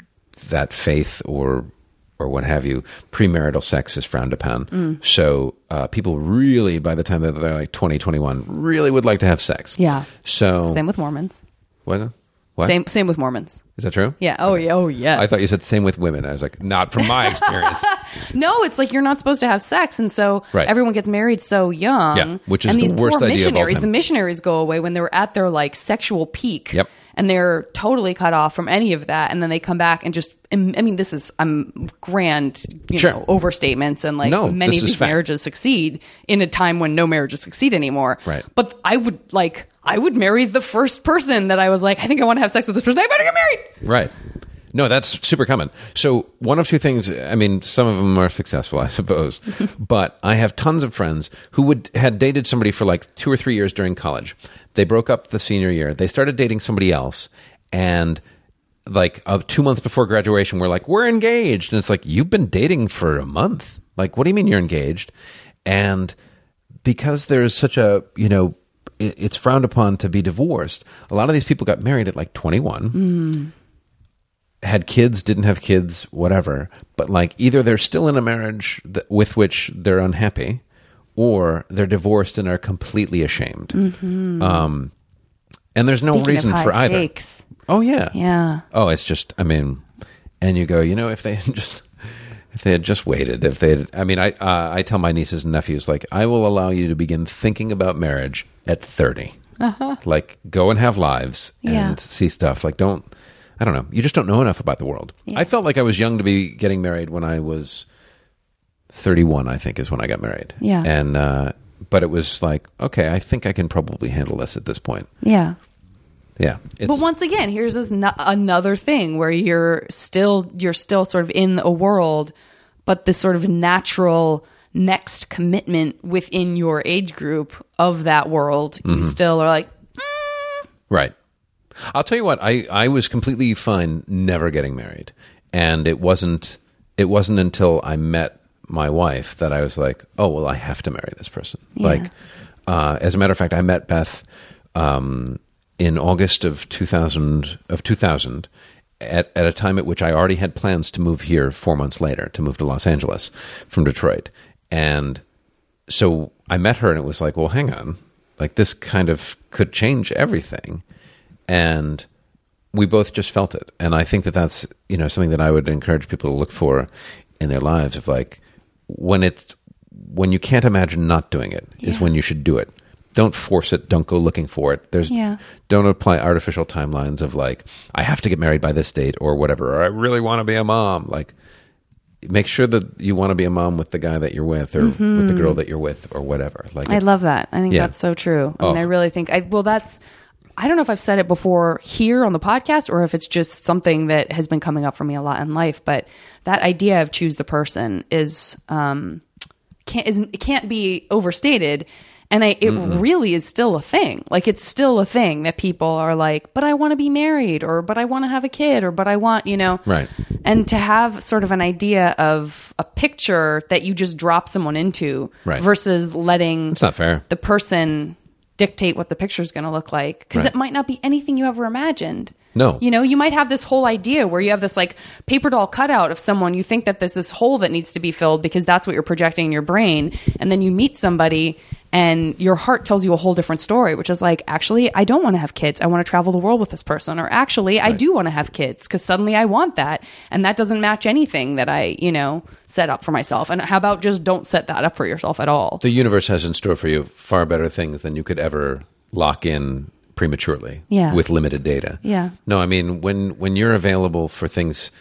that faith or or what have you, premarital sex is frowned upon. Mm. So uh, people really, by the time that they're like twenty, twenty-one, really would like to have sex. Yeah. So Same with Mormons. what? What? Same same with Mormons. Is that true? Yeah. Oh, yeah. Oh, yes. I thought you said same with women. I was like, not from my experience. No, it's like you're not supposed to have sex, and so Right. everyone gets married so young. Yeah, which is and the these worst poor idea of all missionaries. time. The missionaries go away when they're at their like sexual peak. Yep. And they're totally cut off from any of that, and then they come back and just. I mean, this is um grand, you Sure. know, overstatements, and like No, many this of is these fact. marriages succeed in a time when no marriages succeed anymore. Right. But I would like. I would marry the first person that I was like, I think I want to have sex with this person. I better get married. Right. No, that's super common. So one of two things, I mean, some of them are successful, I suppose, but I have tons of friends who would had dated somebody for like two or three years during college. They broke up the senior year. They started dating somebody else, and like uh, two months before graduation, we're like, we're engaged. And it's like, you've been dating for a month. Like, what do you mean you're engaged? And because there's such a, you know, it, it's frowned upon to be divorced. A lot of these people got married at like twenty-one, Mm. had kids, didn't have kids, whatever. But like either they're still in a marriage that, with which they're unhappy, or they're divorced and are completely ashamed. Mm-hmm. Um, and there's no Speaking reason of high for either. stakes. Oh yeah, Yeah. Oh, it's just, I mean, and you go, you know, if they had just, if they had just waited, if they had, I mean, I, uh, I tell my nieces and nephews, like, I will allow you to begin thinking about marriage at thirty. Uh-huh. Like, go and have lives and Yeah. see stuff. Like, don't, I don't know. You just don't know enough about the world. Yeah. I felt like I was young to be getting married when I was thirty-one, I think, is when I got married. Yeah. And, uh, but it was like, okay, I think I can probably handle this at this point. Yeah. Yeah. It's, But once again, here's this no- another thing where you're still you're still sort of in a world, but this sort of natural next commitment within your age group of that world, Mm-hmm. you still are like, right. I'll tell you what, I, I was completely fine never getting married. And it wasn't it wasn't until I met my wife that I was like, oh, well, I have to marry this person. Yeah. Like, uh, as a matter of fact, I met Beth um, in August of two thousand of two thousand at, at a time at which I already had plans to move here four months later, to move to Los Angeles from Detroit. And so I met her and it was like, well, hang on, like this kind of could change everything. And we both just felt it. And I think that that's, you know, something that I would encourage people to look for in their lives, of like, when it's, when you can't imagine not doing it is Yeah. when you should do it. Don't force it. Don't go looking for it. There's, Yeah. don't apply artificial timelines of like, I have to get married by this date or whatever, or I really want to be a mom. Like, make sure that you want to be a mom with the guy that you're with, or with the girl that you're with, or whatever. Like, I love that. I think Yeah. that's so true. I mean, Oh. I really think I well that's I don't know if I've said it before here on the podcast or if it's just something that has been coming up for me a lot in life, but that idea of choose the person is um can't isn't it can't be overstated. And I, it Mm-mm. really is still a thing. Like, it's still a thing that people are like, but I want to be married, or but I want to have a kid, or but I want, you know. Right. And to have sort of an idea of a picture that you just drop someone into Right. versus letting it's not fair. the person dictate what the picture is going to look like, because Right. it might not be anything you ever imagined. No. You know, you might have this whole idea where you have this like paper doll cutout of someone. You think that there's this hole that needs to be filled because that's what you're projecting in your brain. And then you meet somebody and your heart tells you a whole different story, which is like, actually, I don't want to have kids. I want to travel the world with this person. Or actually, I do want to have kids because suddenly I want that. And that doesn't match anything that I, you know, set up for myself. And how about just don't set that up for yourself at all? The universe has in store for you far better things than you could ever lock in prematurely, Yeah. with limited data. Yeah. No, I mean, when when you're available for things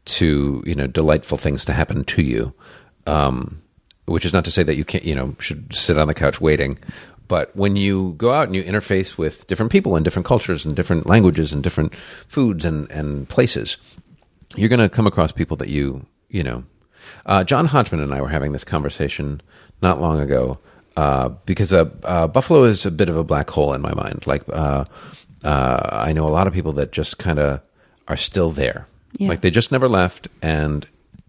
to, you know, delightful things to happen to you, um, which is not to say that you can't, you know, should sit on the couch waiting, but when you go out and you interface with different people and different cultures and different languages and different foods and, and places, you're going to come across people that you, you know, uh, John Hodgman and I were having this conversation not long ago. Uh, because uh, uh, Buffalo is a bit of a black hole in my mind. Like, uh, uh, I know a lot of people that just kind of are still there. Yeah. Like, they just never left. And,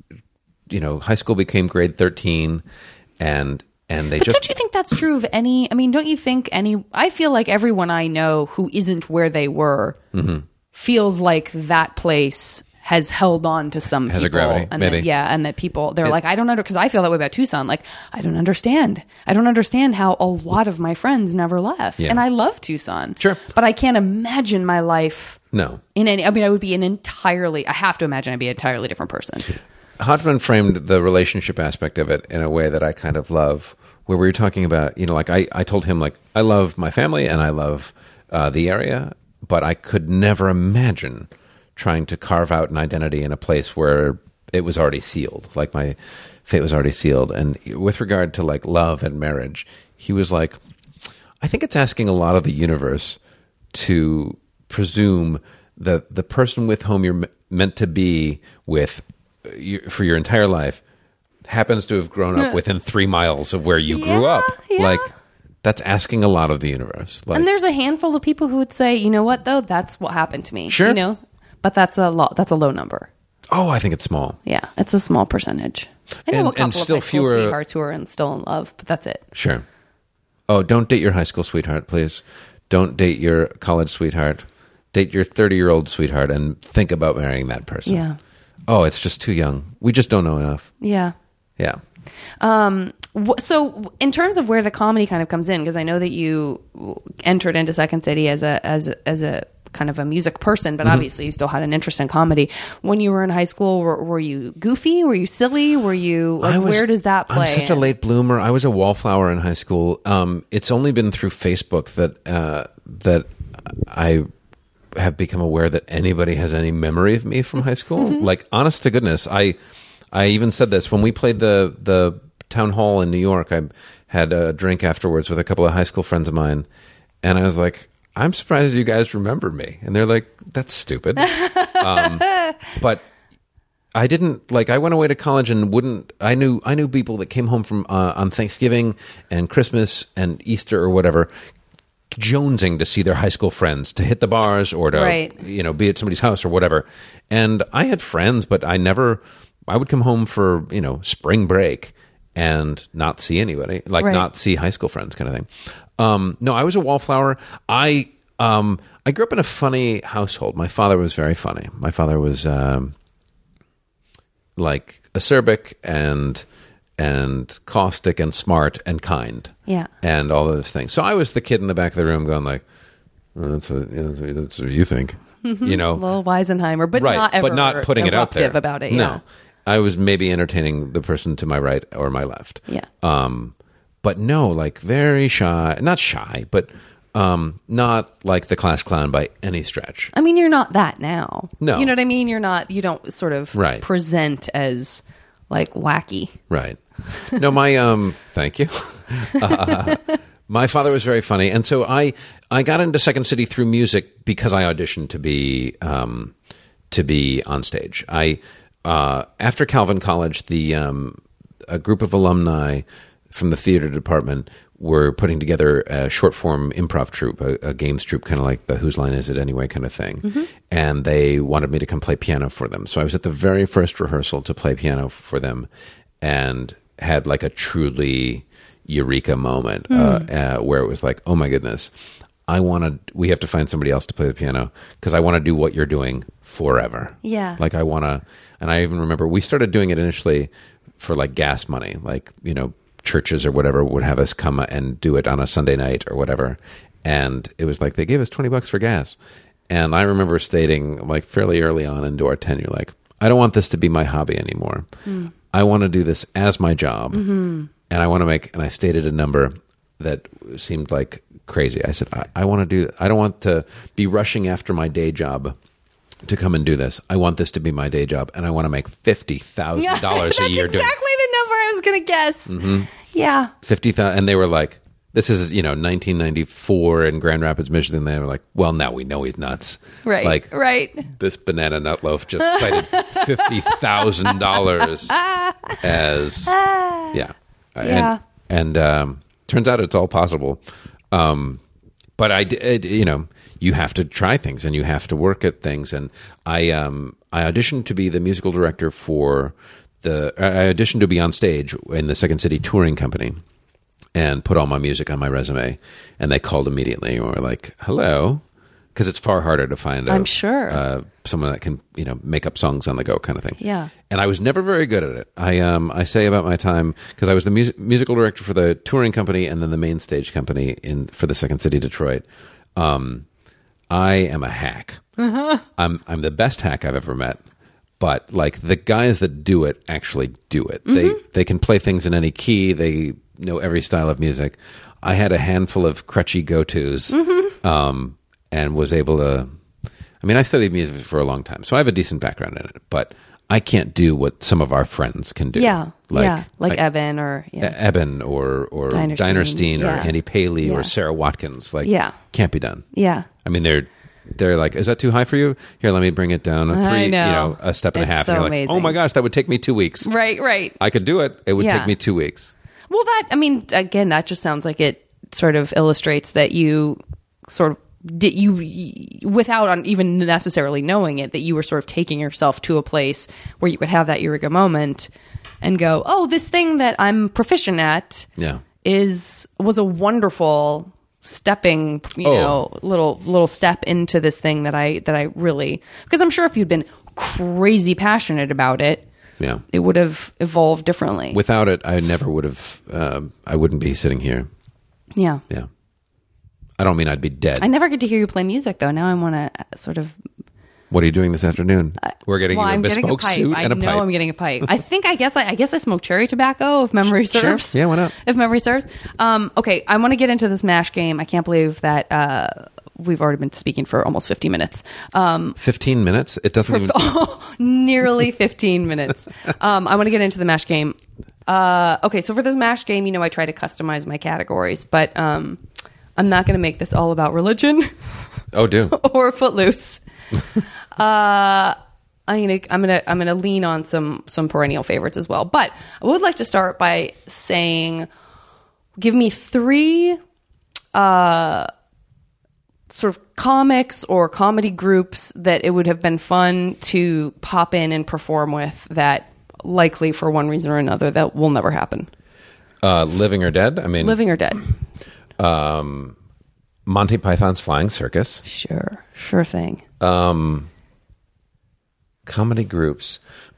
you know, high school became grade thirteen. And and they But just... don't you think that's true of any? I mean, don't you think any? I feel like everyone I know who isn't where they were Mm-hmm. feels like that place has held on to some Has a people. gravity, and maybe. That, yeah, and that people they're It- like, I don't know, because I feel that way about Tucson. Like, I don't understand. I don't understand how a lot of my friends never left, Yeah. and I love Tucson. Sure. But I can't imagine my life No. in any. I mean, I would be an entirely. I have to imagine I'd be an entirely different person. Hodgman framed the relationship aspect of it in a way that I kind of love, where we were talking about, you know, like I, I told him, like, I love my family and I love uh, the area, but I could never imagine trying to carve out an identity in a place where it was already sealed, like my fate was already sealed. And with regard to like love and marriage, he was like, I think it's asking a lot of the universe to presume that the person with whom you're m- meant to be with uh, you, for your entire life happens to have grown up within three miles of where you grew Yeah, up. yeah. Like, that's asking a lot of the universe. Like, And there's a handful of people who would say, you know what, though, that's what happened to me. Sure. You know, but that's a lot. That's a low number. oh, I think it's small. Yeah, it's a small percentage. I know And- a and couple still of high school fewer- sweethearts who are in, still in love, but that's it. Sure. Oh, don't date your high school sweetheart, please. Don't date your college sweetheart. Date your thirty-year-old sweetheart and think about marrying that person. Yeah. Oh, it's just too young. We just don't know enough. Yeah. Yeah. Um, wh- so in terms of where the comedy kind of comes in, because I know that you entered into Second City as a as a, as a kind of a music person, but mm-hmm. obviously you still had an interest in comedy. When you were in high school, were, were you goofy? Were you silly? Were you like, was, where does that play? I'm such in? a late bloomer. I was a wallflower in high school. Um, it's only been through Facebook that uh, that I have become aware that anybody has any memory of me from high school. Like, honest to goodness, I I even said this when we played the the town hall in New York. I had a drink afterwards with a couple of high school friends of mine, and I was like, I'm surprised you guys remember me. And they're like, that's stupid. um, but I didn't, like, I went away to college and wouldn't, I knew I knew people that came home from uh, on Thanksgiving and Christmas and Easter or whatever, jonesing to see their high school friends, to hit the bars or to, right. you know, be at somebody's house or whatever. And I had friends, but I never, I would come home for, you know, spring break and not see anybody, like right. not see high school friends kind of thing. Um, no, I was a wallflower. I um, I grew up in a funny household. My father was very funny. My father was um, like acerbic and and caustic and smart and kind. Yeah. And all those things. So I was the kid in the back of the room going like, well, that's, what, you know, that's what you think. You know? Little Weisenheimer, but right, not ever but not putting it out there about it. No. Yeah. I was maybe entertaining the person to my right or my left. Yeah. Um, but no, like very shy, not shy, but um, not like the class clown by any stretch. I mean, you're not that now. No. You know what I mean? You're not, you don't sort of right. present as like wacky. Right. No, my, um, thank you. Uh, my father was very funny. And so I, I got into Second City through music because I auditioned to be, um, to be on stage. I, uh, after Calvin College, the, um, a group of alumni from the theater department were putting together a short form improv troupe, a, a games troupe, kind of like the Whose Line Is It Anyway kind of thing. Mm-hmm. And they wanted me to come play piano for them. So I was at the very first rehearsal to play piano for them and had like a truly eureka moment mm. uh, uh, where it was like, oh my goodness, I want to, we have to find somebody else to play the piano because I want to do what you're doing forever. Yeah. Like I want to, and I even remember we started doing it initially for like gas money, like, you know, churches or whatever would have us come and do it on a Sunday night or whatever. And it was like, they gave us twenty bucks for gas. And I remember stating like fairly early on into our tenure, like, I don't want this to be my hobby anymore. Mm. I want to do this as my job. Mm-hmm. And I want to make, and I stated a number that seemed like crazy. I said, I, I want to do, I don't want to be rushing after my day job to come and do this. I want this to be my day job. And I want to make fifty thousand dollars yeah, a year. That's exactly doing the number I was going to guess. Mm-hmm. Yeah. fifty thousand. And they were like, this is, you know, nineteen ninety-four in Grand Rapids, Michigan. They were like, well, now we know he's nuts. Right. Like, right. This banana nut loaf just cited fifty thousand dollars as, yeah. Yeah. And, and um, turns out it's all possible. Um, but I did, you know, you have to try things and you have to work at things. And I, um, I auditioned to be the musical director for the, I auditioned to be on stage in the Second City touring company and put all my music on my resume. And they called immediately and were like, hello. Because it's far harder to find a, I'm sure. uh, someone that can, you know, make up songs on the go kind of thing. Yeah. And I was never very good at it. I um I say about my time, because I was the music, musical director for the touring company and then the main stage company in for the Second City Detroit. Um, I am a hack. Uh-huh. I'm I'm the best hack I've ever met. But like the guys that do it actually do it. Mm-hmm. They they can play things in any key. They know every style of music. I had a handful of crutchy go-tos. Mm-hmm. Um. And was able to, I mean, I studied music for a long time, so I have a decent background in it, but I can't do what some of our friends can do. Yeah, like, yeah, like I, Eben or yeah. Eben or or Dinerstein, Dinerstein or yeah. Andy Paley yeah. or Sarah Watkins. Like, yeah. can't be done. Yeah. I mean, they're they're like, is that too high for you? Here, let me bring it down a three, I know. you know, a step and it's a half. So and you're like, amazing. oh my gosh, that would take me two weeks. Right, right. I could do it. It would Yeah. take me two weeks. Well, that, I mean, again, that just sounds like it sort of illustrates that you sort of did you, without even necessarily knowing it, that you were sort of taking yourself to a place where you could have that eureka moment and go, oh, this thing that I'm proficient at Yeah. is was a wonderful stepping, you Oh. know, little little step into this thing that I that I really, because I'm sure if you'd been crazy passionate about it, Yeah. it would have evolved differently. Without it, I never would have. Um, I wouldn't be sitting here. yeah. Yeah. I don't mean I'd be dead. I never get to hear you play music though. Now I want to sort of. What are you doing this afternoon? We're getting Well, you a I'm getting a bespoke pipe. suit I and a know pipe. I'm getting a pipe. I think I guess I, I guess I smoke cherry tobacco if memory serves. Yeah, why not? If memory serves. Um, okay, I want to get into this MASH game. I can't believe that uh, we've already been speaking for almost fifty minutes. Um, Fifteen minutes. It doesn't even. oh, nearly fifteen minutes. Um, I want to get into the MASH game. Uh, okay, so for this MASH game, you know, I try to customize my categories, but um, I'm not going to make this all about religion Oh, do. or Footloose. uh, I'm gonna, I'm gonna, I'm gonna lean on some some perennial favorites as well. But I would like to start by saying, give me three uh, sort of comics or comedy groups that it would have been fun to pop in and perform with. That likely, for one reason or another, that will never happen. Uh, living or dead? I mean, Living or dead? Um, Monty Python's Flying Circus. Sure, sure thing. Um, comedy groups.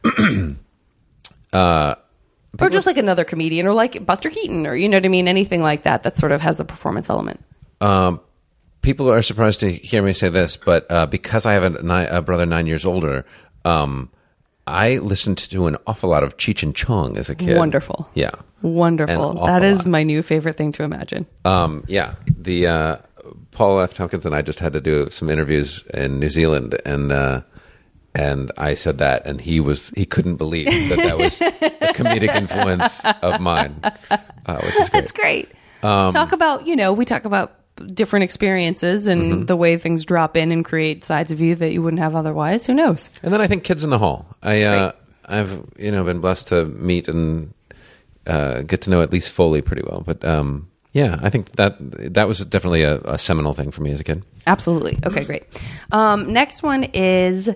uh, Or just like another comedian, or like Buster Keaton, or you know what I mean, anything like that that sort of has a performance element. um, people are surprised to hear me say this, but uh, because I have a, ni- a brother nine years older, um, I listened to an awful lot of Cheech and Chong as a kid. Wonderful. Yeah. An Wonderful. awful That is lot. my new favorite thing to imagine. Um, yeah. The uh, Paul F. Tompkins and I just had to do some interviews in New Zealand, and uh, and I said that, and he was he couldn't believe that that was a comedic influence of mine, uh, which is great. That's great. Um, talk about, you know, we talk about different experiences and Mm-hmm. the way things drop in and create sides of you that you wouldn't have otherwise. Who knows? And then I think Kids in the Hall. I uh, Great. I've you know been blessed to meet and uh, get to know at least Foley pretty well, but um, yeah, I think that that was definitely a, a seminal thing for me as a kid. Absolutely. Okay, great. Um, next one is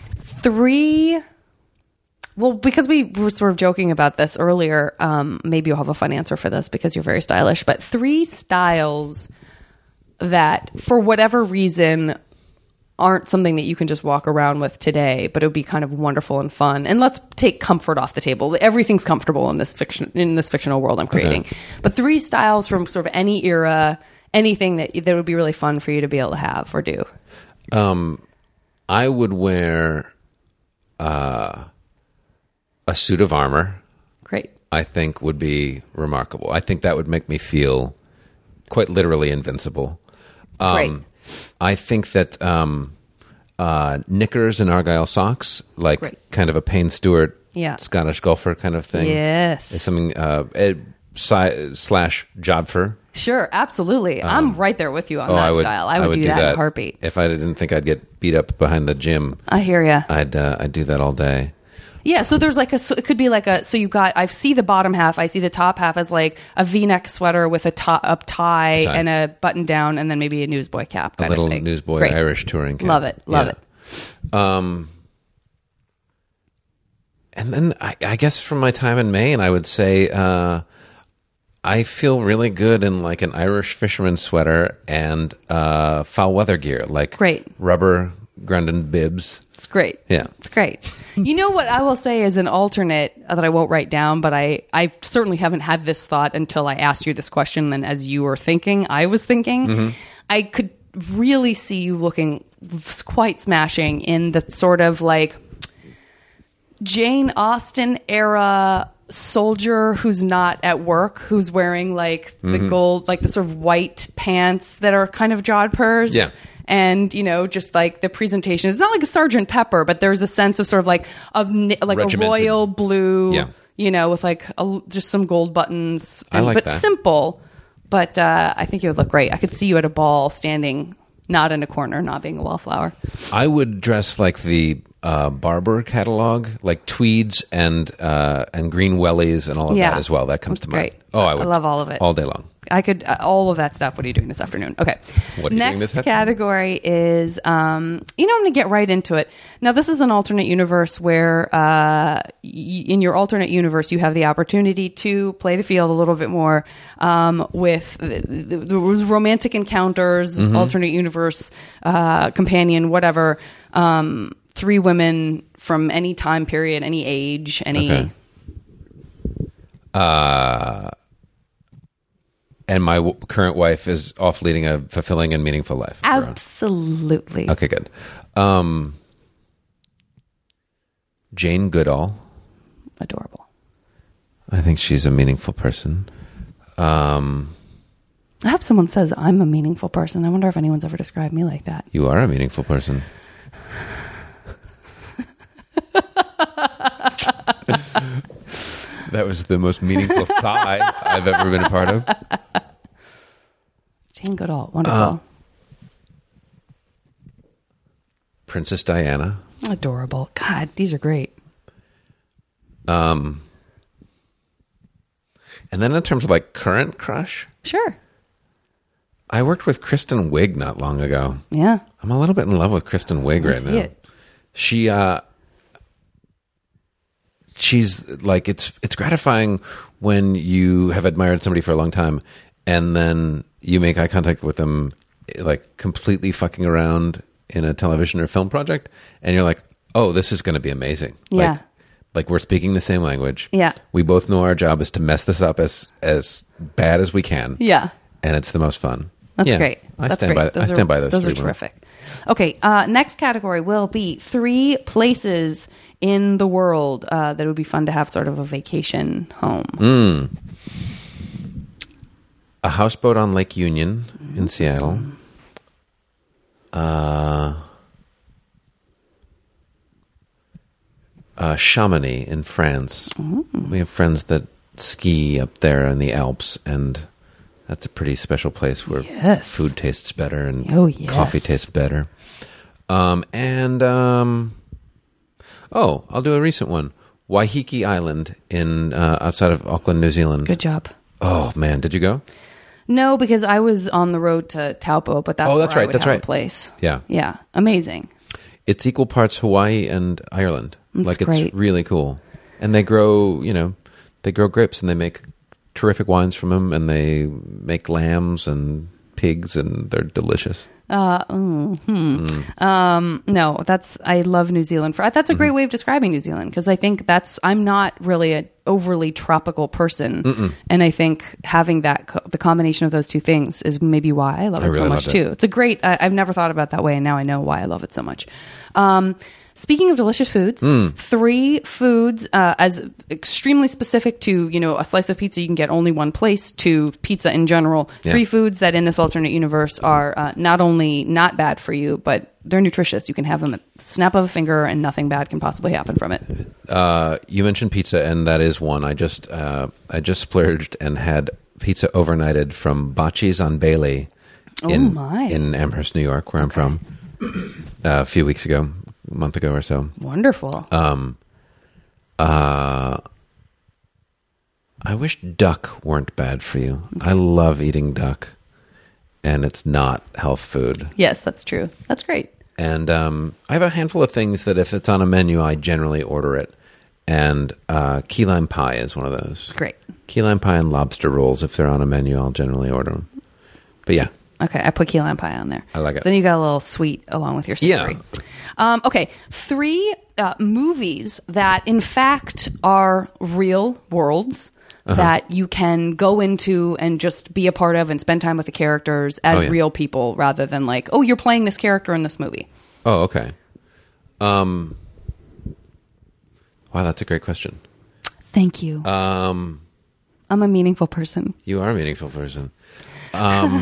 three. Well, because we were sort of joking about this earlier, um, maybe you'll have a fun answer for this because you're very stylish, but three styles that, for whatever reason, aren't something that you can just walk around with today, but it would be kind of wonderful and fun. And let's take comfort off the table. Everything's comfortable in this fiction, in this fictional world I'm creating. Okay. But three styles from sort of any era, anything that that would be really fun for you to be able to have or do. Um, I would wear uh, a suit of armor. Great. I think would be remarkable. I think that would make me feel quite literally invincible. Um, Great. I think that um, uh, knickers and argyle socks, like Great. kind of a Payne Stewart Yeah. Scottish golfer kind of thing. Yes. Is something uh, eh, si- slash jodhpur. Sure, absolutely. I'm right there with you on Oh, that I would, style. I would, do, that, in a heartbeat. If I didn't think I'd get beat up behind the gym, I hear ya. I'd uh, I'd do that all day. Yeah, so there's like a, so it could be like a, so you got, I see the bottom half, I see the top half as like a V-neck sweater with a, to, a tie, tie. and a button down, and then maybe a newsboy cap A kind little of thing. newsboy Great. Irish touring cap. Love it, love Yeah. it. Um, and then I, I guess from my time in Maine, I would say uh, I feel really good in like an Irish fisherman sweater and uh, foul weather gear, like Great. rubber Grundon bibs. It's great. Yeah. It's great. You know what I will say is an alternate that I won't write down, but I, I certainly haven't had this thought until I asked you this question. And as you were thinking, I was thinking, Mm-hmm. I could really see you looking quite smashing in the sort of like Jane Austen era soldier who's not at work, who's wearing like the Mm-hmm. gold, like the sort of white pants that are kind of jodhpurs. Yeah. And, you know, just like the presentation, it's not like a Sergeant Pepper, but there's a sense of sort of like a, like a Regimented. royal blue, Yeah. you know, with like a, just some gold buttons. I like but that. simple. But uh, I think it would look great. I could see you at a ball standing, not in a corner, not being a wallflower. I would dress like the uh, Barber catalog, like tweeds and uh, and green wellies and all of Yeah. that as well. That comes That's to mind. great. Oh, I I would love all of it. all day long. I could uh, all of that stuff. What are you doing this afternoon? Okay. What are you Next doing this afternoon? category is, um, you know, I'm going to get right into it. Now, this is an alternate universe where, uh, y- in your alternate universe, you have the opportunity to play the field a little bit more um, with the, the, the romantic encounters, Mm-hmm. alternate universe, uh, companion, whatever. Um, three women from any time period, any age, any. Okay. Uh, and my w- current wife is off leading a fulfilling and meaningful life. of her own. Absolutely. Okay, good. Um, Jane Goodall. Adorable. I think she's a meaningful person. Um, I hope someone says I'm a meaningful person. I wonder if anyone's ever described me like that. you are a meaningful person. That was the most meaningful sigh I've ever been a part of. Jane Goodall. Wonderful. Uh, Princess Diana. Adorable. God, these are great. Um, and then in terms of like current crush, Sure. I worked with Kristen Wiig not long ago. Yeah. I'm a little bit in love with Kristen Wiig I right see now. it. She, uh, she's like, it's, it's gratifying when you have admired somebody for a long time and then you make eye contact with them, like completely fucking around in a television or film project. And you're like, oh, this is going to be amazing. Yeah. Like, like we're speaking the same language. Yeah. We both know our job is to mess this up as, as bad as we can. Yeah. And it's the most fun. That's Yeah, great. I That's stand great. by. I Those stand are, by those. Those are three women. terrific. Okay. Uh, next category will be three places in the world uh, that would be fun to have sort of a vacation home. Mm. A houseboat on Lake Union in Seattle. Uh, uh, Chamonix in France. We have friends that ski up there in the Alps, and that's a pretty special place where Yes. food tastes better and Oh, yes. coffee tastes better. Um, and um, oh, I'll do a recent one. Waiheke Island in uh, outside of Auckland, New Zealand. Good job. Oh man, did you go? No, because I was on the road to Taupo, but that's Oh, that's where I right, would that's have right. a place. Yeah. Yeah. Amazing. It's equal parts Hawaii and Ireland. That's like it's great. really cool. And they grow, you know, they grow grapes and they make terrific wines from them and they make lambs and pigs and they're delicious. Uh, mm, hmm. Mm. Um, no, that's, I love New Zealand. For That's a great way of describing New Zealand because I think that's, I'm not really an overly tropical person. Mm-mm. And I think having that, co- the combination of those two things is maybe why I love I it so really much loved it. too. It's a great, I, I've never thought about it that way. And now I know why I love it so much. Um, Speaking of delicious foods, Mm. three foods uh, as extremely specific to, you know, a slice of pizza you can get only one place to pizza in general. Yeah. Three foods that in this alternate universe are uh, not only not bad for you, but they're nutritious. You can have them at the snap of a finger and nothing bad can possibly happen from it. Uh, you mentioned pizza and that is one. I just uh, I just splurged and had pizza overnighted from Bocce's on Bailey in, Oh, my. in Amherst, New York, where I'm from, uh, a few weeks ago, a month ago or so. Wonderful. Um, uh, I wish duck weren't bad for you. I love eating duck, and it's not health food. Yes, that's true. That's great. And um, I have a handful of things that if it's on a menu, I generally order it. And uh, key lime pie is one of those. Great. Key lime pie and lobster rolls, if they're on a menu, I'll generally order them. But yeah, Okay, I put key lime pie on there. I like it. Then you got a little sweet along with your savory. Yeah. Um, okay, three uh, movies that in fact are real worlds Uh-huh. that you can go into and just be a part of and spend time with the characters as Oh, yeah. real people rather than like, oh, you're playing this character in this movie. Oh, okay. Um, wow, that's a great question. Thank you. Um, I'm a meaningful person. you are a meaningful person. Um,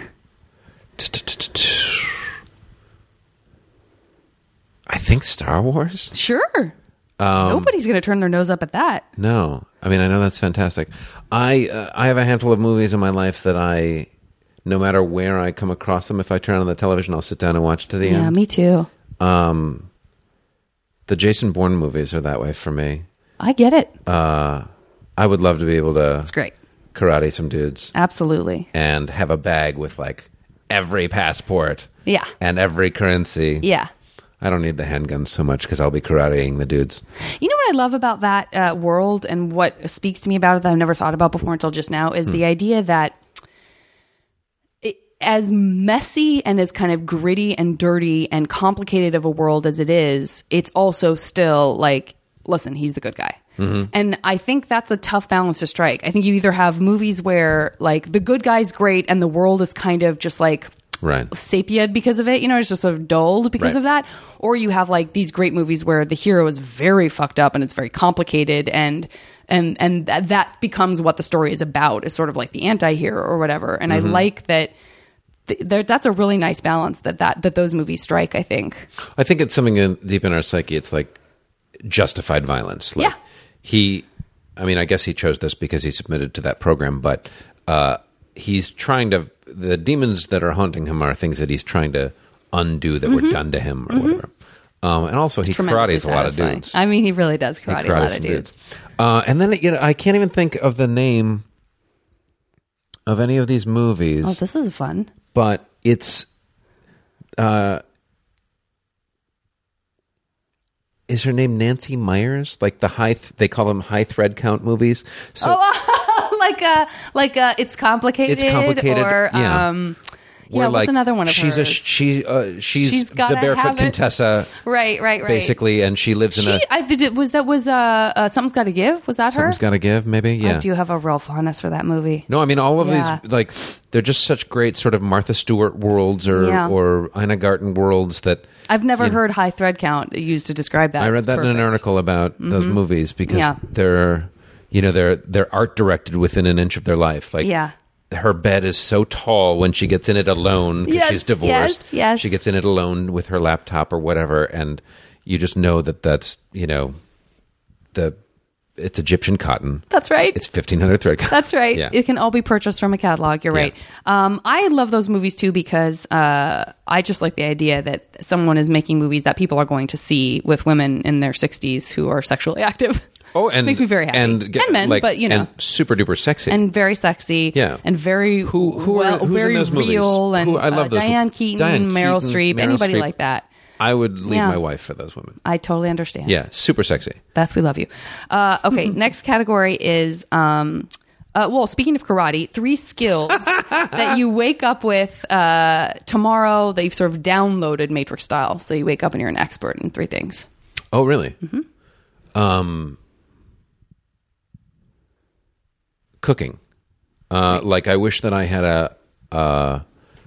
I think Star Wars. Sure. Um, Nobody's going to turn their nose up at that. No, I mean I know that's fantastic. I uh, I have a handful of movies in my life that I, no matter where I come across them, if I turn on the television, I'll sit down and watch to the Yeah, end. me too. Um, the Jason Bourne movies are that way for me. I get it. Uh, I would love to be able to It's great. karate some dudes Absolutely. and have a bag with like every passport Yeah. and every currency. Yeah. I don't need the handguns so much because I'll be karateing the dudes. You know what I love about that uh, world and what speaks to me about it that I've never thought about before until just now is Hmm. the idea that it, as messy and as kind of gritty and dirty and complicated of a world as it is, it's also still like, listen, he's the good guy. Mm-hmm. And I think that's a tough balance to strike. I think you either have movies where like the good guy's great and the world is kind of just like Right. sepia because of it, you know, it's just sort of dulled because Right. of that. Or you have like these great movies where the hero is very fucked up and it's very complicated and and and that, that becomes what the story is about, is sort of like the anti-hero or whatever. And Mm-hmm. I like that th- there, that's a really nice balance that, that that those movies strike, I think. I think it's something in, deep in our psyche. It's like justified violence. Like Yeah. He, I mean, I guess he chose this because he submitted to that program, but uh, he's trying to, the demons that are haunting him are things that he's trying to undo that were done to him or whatever. Um, and also he Tremendously karates a lot of satisfying. dudes. I mean, he really does He karate a karates lot of some dudes. Uh, and then, you know, I can't even think of the name of any of these movies. Oh, this is fun. But it's uh is her name Nancy Myers? Like the high th- they call them high thread count movies. So Oh, like uh like uh it's complicated. It's complicated, Or yeah. um we're yeah, what's like, anner one of she's hers? a she uh, she's, She's the gotta barefoot have it. Contessa right, right, right. basically, and she lives She, in a I did it was that was uh, uh something's got to give. Was that her? Something's Gotta Give, maybe. Yeah. I do have a real fondness for that movie. No, I mean all of Yeah. these, like they're just such great sort of Martha Stewart worlds or Yeah. or Ina Garten worlds that I've never you know, heard high thread count used to describe that. I read It's that in an perfect. article about those movies because Yeah. they're, you know, they're they're art directed within an inch of their life. Like, Yeah. her bed is so tall when she gets in it alone because Yes, she's divorced. yes, yes. She gets in it alone with her laptop or whatever, and you just know that that's, you know, the it's Egyptian cotton. That's right. It's fifteen hundred thread count. That's right. Yeah. It can all be purchased from a catalog. You're Yeah. right. Um, I love those movies too because uh, I just like the idea that someone is making movies that people are going to see with women in their sixties who are sexually active. Oh, and makes me very happy. And, And men, like, but, you know. and super duper sexy. And very sexy, Yeah. and very Who- who are- well, who's in very those movies? real, and Who- I love uh, those Diane mo- Keaton, Diane Meryl Keaton, Streep, Meryl anybody Streep. like that. I would leave Yeah. my wife for those women. I totally understand. Yeah, super sexy. Beth, we love you. Uh, okay, next category is. Um, uh, well, speaking of karate, three skills that you wake up with uh, tomorrow that you've sort of downloaded Matrix style. So you wake up and you're an expert in three things. Oh, really? Mm-hmm. Um, cooking. Uh, like, I wish that I had a. Uh,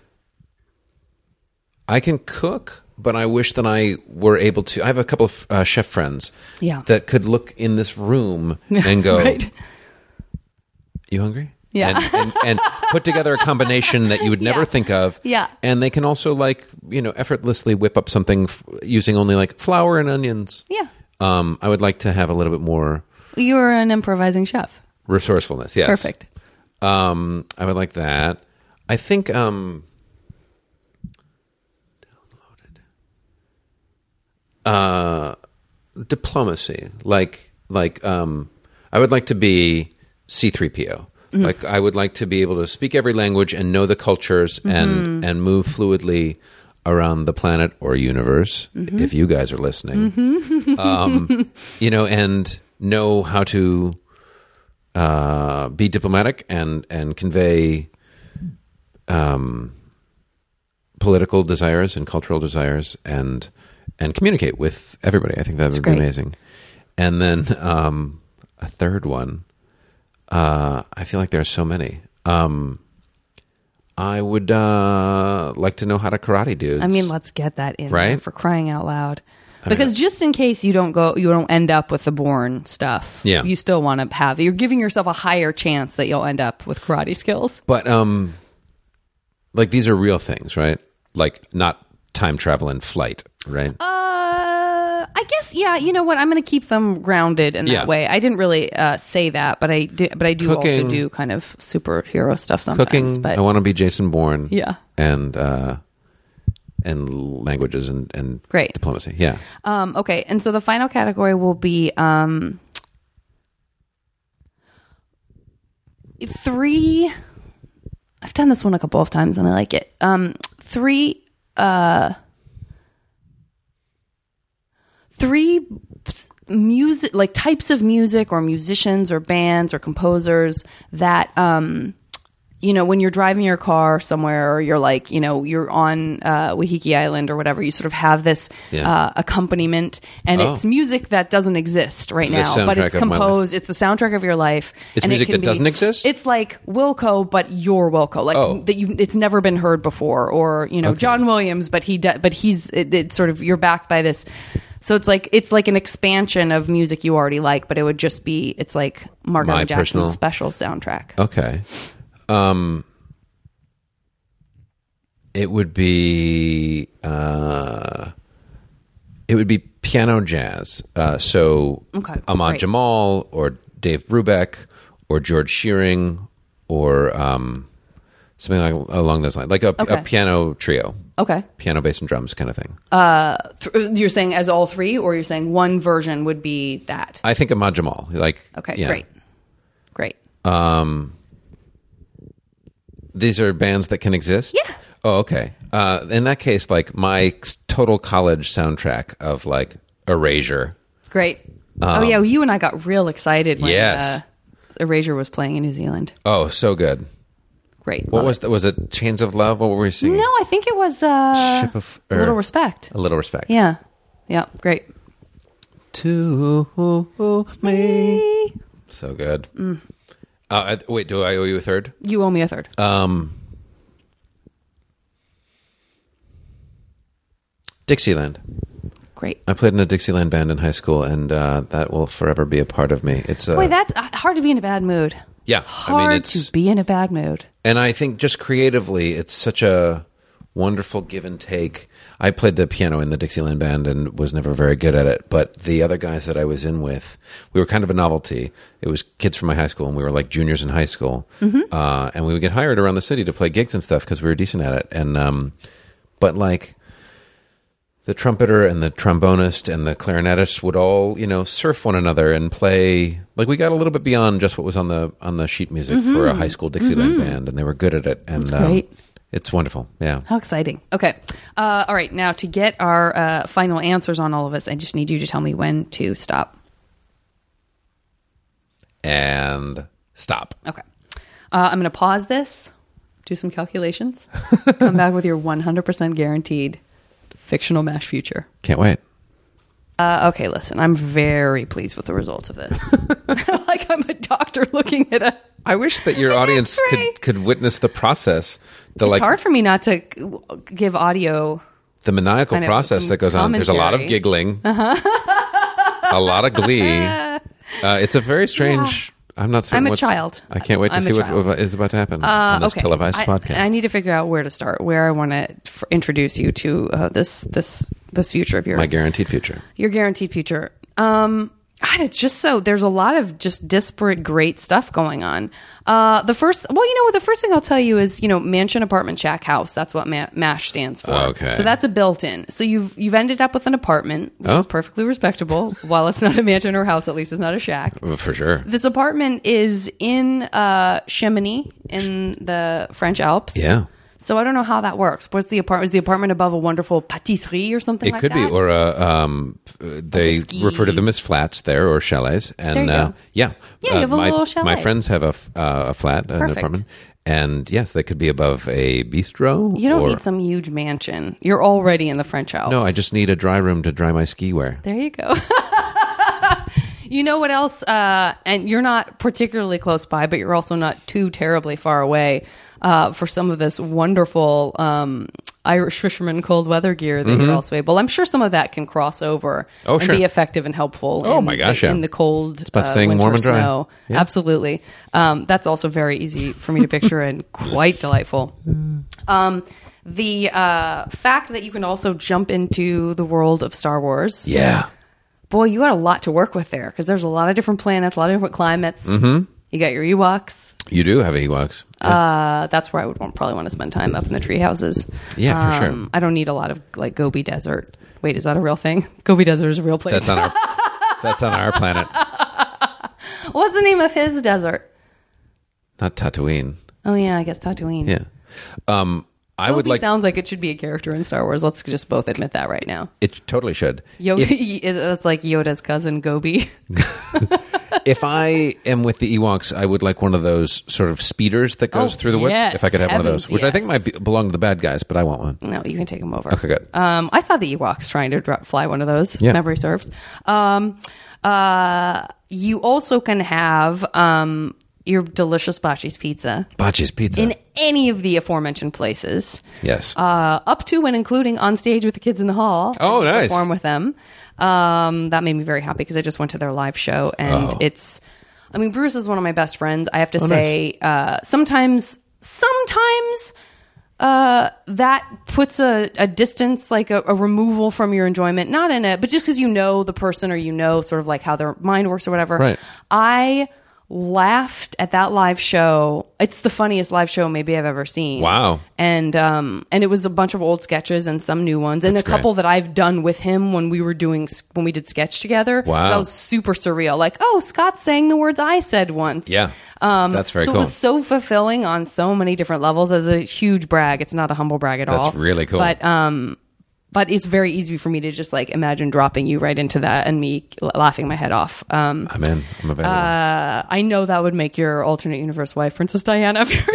I can cook, but I wish that I were able to. I have a couple of uh, chef friends Yeah. that could look in this room and go, Right. "You hungry?" Yeah. and, and, and put together a combination that you would never Yeah. think of. Yeah. And they can also, like, you know, effortlessly whip up something f- using only like flour and onions. Yeah. Um, I would like to have a little bit more You're an improvising chef. resourcefulness. Yes. Perfect. Um, I would like that. I think um, downloaded uh, diplomacy. Like like um, I would like to be C three P O. Mm-hmm. Like I would like to be able to speak every language and know the cultures Mm-hmm. and and move fluidly around the planet or universe. Mm-hmm. If you guys are listening, um, you know, and know how to. Uh, be diplomatic and and convey um, political desires and cultural desires and and communicate with everybody. I think that would be great. amazing. And then um, a third one. Uh, I feel like there are so many. Um, I would uh, like to know how to karate dudes. I mean, let's get that in Right? there for crying out loud. I mean, Because just in case you don't go, you don't end up with the Bourne stuff. Yeah. You still want to have, you're giving yourself a higher chance that you'll end up with karate skills. But um, like these are real things, right? Like not time travel and flight, right? Uh, I guess, yeah, you know what? I'm going to keep them grounded in that Yeah. way. I didn't really uh, say that, but I do, but I do Cooking. also do kind of superhero stuff sometimes. Cooking. But I want to be Jason Bourne. Yeah. And uh, and languages and and Great. diplomacy. Yeah. Um, okay, and so the final category will be um, three. I've done this one a couple of times and I like it. Um, three. Uh, three music, like types of music or musicians or bands or composers that. Um, You know, when you're driving your car somewhere or you're like, you know, you're on uh, Wahiki Island or whatever, you sort of have this Yeah. uh, accompaniment and Oh. it's music that doesn't exist right The now, but soundtrack it's of my life. composed. It's the soundtrack of your life. It's and it music can that be- doesn't exist? It's like Wilco, but your Wilco, like Oh. that you it's never been heard before, or you know, Okay. John Williams, but he de- but he's it, it's sort of you're backed by this. So it's like it's like an expansion of music you already like, but it would just be it's like Mark My Evan Jackson's personal- special soundtrack. Okay. Um, it would be uh, it would be piano jazz. Uh, so Okay, Ahmad great. Jamal or Dave Brubeck or George Shearing or um, something like along those lines, like a, Okay. a piano trio, Okay. piano, bass, and drums kind of thing. Th- You're saying as all three, or you're saying one version would be that? I think Ahmad Jamal, like Okay, yeah. great, great. These are bands that can exist? Yeah. Oh, okay. Uh, in that case, like my total college soundtrack of like Erasure. Great. oh yeah, well, you and I got real excited when Um, Yes. uh, Erasure was playing in New Zealand. Oh, so good. Great. What love was it. that? Was it Chains of Love? What were we singing? No, I think it was uh, Ship of- A Little or- Respect. A Little Respect. Yeah. Yeah. Great. To me. So good. Mm. Uh, I- wait, do I owe you a third? You owe me a third. Um, Dixieland. Great. I played in a Dixieland band in high school, and uh, that will forever be a part of me. It's uh, Boy, that's uh, hard to be in a bad mood. yeah. Hard I mean, it's to be in a bad mood. and I think just creatively, it's such a wonderful give and take. I played the piano in the Dixieland band and was never very good at it, but the other guys that I was in with, we were kind of a novelty. It was kids from my high school, and we were like juniors in high school, Mm-hmm. uh, and we would get hired around the city to play gigs and stuff because we were decent at it. And um, but like. The trumpeter and the trombonist and the clarinetist would all, you know, surf one another and play. Like we got a little bit beyond just what was on the on the sheet music for a high school Dixieland band, and they were good at it. And Mm-hmm. That's great. Um, it's wonderful. Yeah. How exciting. Okay. Uh, all right. Now, to get our uh, final answers on all of this, I just need you to tell me when to stop. And stop. Okay. Uh, I'm going to pause this, do some calculations, come back with your one hundred percent guaranteed fictional MASH future. Can't wait. Uh, okay, listen, I'm very pleased with the results of this. Like I'm a doctor looking at a... I wish that your audience three. could, could witness the process. The It's like hard for me not to g- give audio. the maniacal kind of process some that goes on. There's a lot of commentary. giggling, a lot of glee. Uh, it's a very strange. I'm not saying I'm a what's- child. I can't wait to I'm a see what, child. what is about to happen on this Okay, televised I, podcast. I need to figure out where to start, where I want to f- introduce you to uh, this this this future of yours. My guaranteed future. Your guaranteed future. Um, God, it's just so there's a lot of just disparate, great stuff going on. Uh, the first, well, you know what? The first thing I'll tell you is, you know, mansion, apartment, shack, house. That's what ma- MASH stands for. Okay. So that's a built-in. So you've you've ended up with an apartment, which Oh. is perfectly respectable. While it's not a mansion or house, at least it's not a shack. Well, for sure. This apartment is in uh, Chamonix in the French Alps. Yeah. So I don't know how that works. What's the apartment? Is the apartment above a wonderful pâtisserie or something It like could that? be, or a, um, they ski- refer to them as flats there, or chalets. And There you uh, go. yeah, Yeah, you have a my, little chalet. My friends have a, f- uh, a flat, an Perfect. apartment, and yes, they could be above a bistro. You don't or, need some huge mansion. You're already in the French Alps. No, I just need a dry room to dry my ski wear. There you go. You know what else? Uh, and you're not particularly close by, but you're also not too terribly far away uh, for some of this wonderful um, Irish fisherman cold weather gear that you're also able. I'm sure some of that can cross over Mm-hmm. Oh, and sure. be effective and helpful. Oh, in, my gosh, in, yeah. in the cold, about uh, staying winter warm and dry. snow. Yeah. Absolutely. Um, that's also very easy for me to picture and quite delightful. Um, the uh, fact that you can also jump into the world of Star Wars. Yeah. Boy, you got a lot to work with there because there's a lot of different planets, a lot of different climates. Mm-hmm. You got your Ewoks. You do have Ewoks. Yeah. Uh, that's where I would want, probably want to spend time up in the tree houses. Yeah, for sure. I don't need a lot of like Gobi Desert. Wait, is that a real thing? Gobi Desert is a real place. That's on our that's on our planet. What's the name of his desert? Not Tatooine. Oh yeah, I guess Tatooine. Yeah. Um, I would Gobi like. sounds like it should be a character in Star Wars. Let's just both admit that right now. It totally should. Yoda, If, it's like Yoda's cousin Gobi. if I am with the Ewoks, I would like one of those sort of speeders that goes Oh, through the woods. yes, If I could have one of heavens, those, which I think yes. might be, belong to the bad guys, but I want one. No, you can take him over. Okay, good. Um, I saw the Ewoks trying to dro- fly one of those. Yeah. Memory serves. Um, uh, you also can have um, your delicious Bocce's pizza Bocce's Pizza. in any of the aforementioned places. yes. Uh, up to and including on stage with the kids in the hall. Oh, nice. Perform with them. Um, that made me very happy because I just went to their live show, and Oh. it's. I mean, Bruce is one of my best friends. I have to say, uh, sometimes, sometimes. Uh, that puts a, a distance, like a, a removal from your enjoyment, not in it, but just because you know the person or you know sort of like how their mind works or whatever. Right. I laughed at that live show. It's the funniest live show maybe I've ever seen. Wow. And um and it was a bunch of old sketches and some new ones and That's a couple great. that I've done with him when we were doing when we did sketch together. Wow. So that was super surreal. Like, oh, Scott's saying the words I said once. yeah. Um, That's very so cool. it was so fulfilling on so many different levels. As a huge brag. It's not a humble brag at all. That's really cool. But um, but it's very easy for me to just like imagine dropping you right into that and me laughing my head off. Um, I'm in. I'm available. uh, I know that would make your alternate universe wife, Princess Diana, very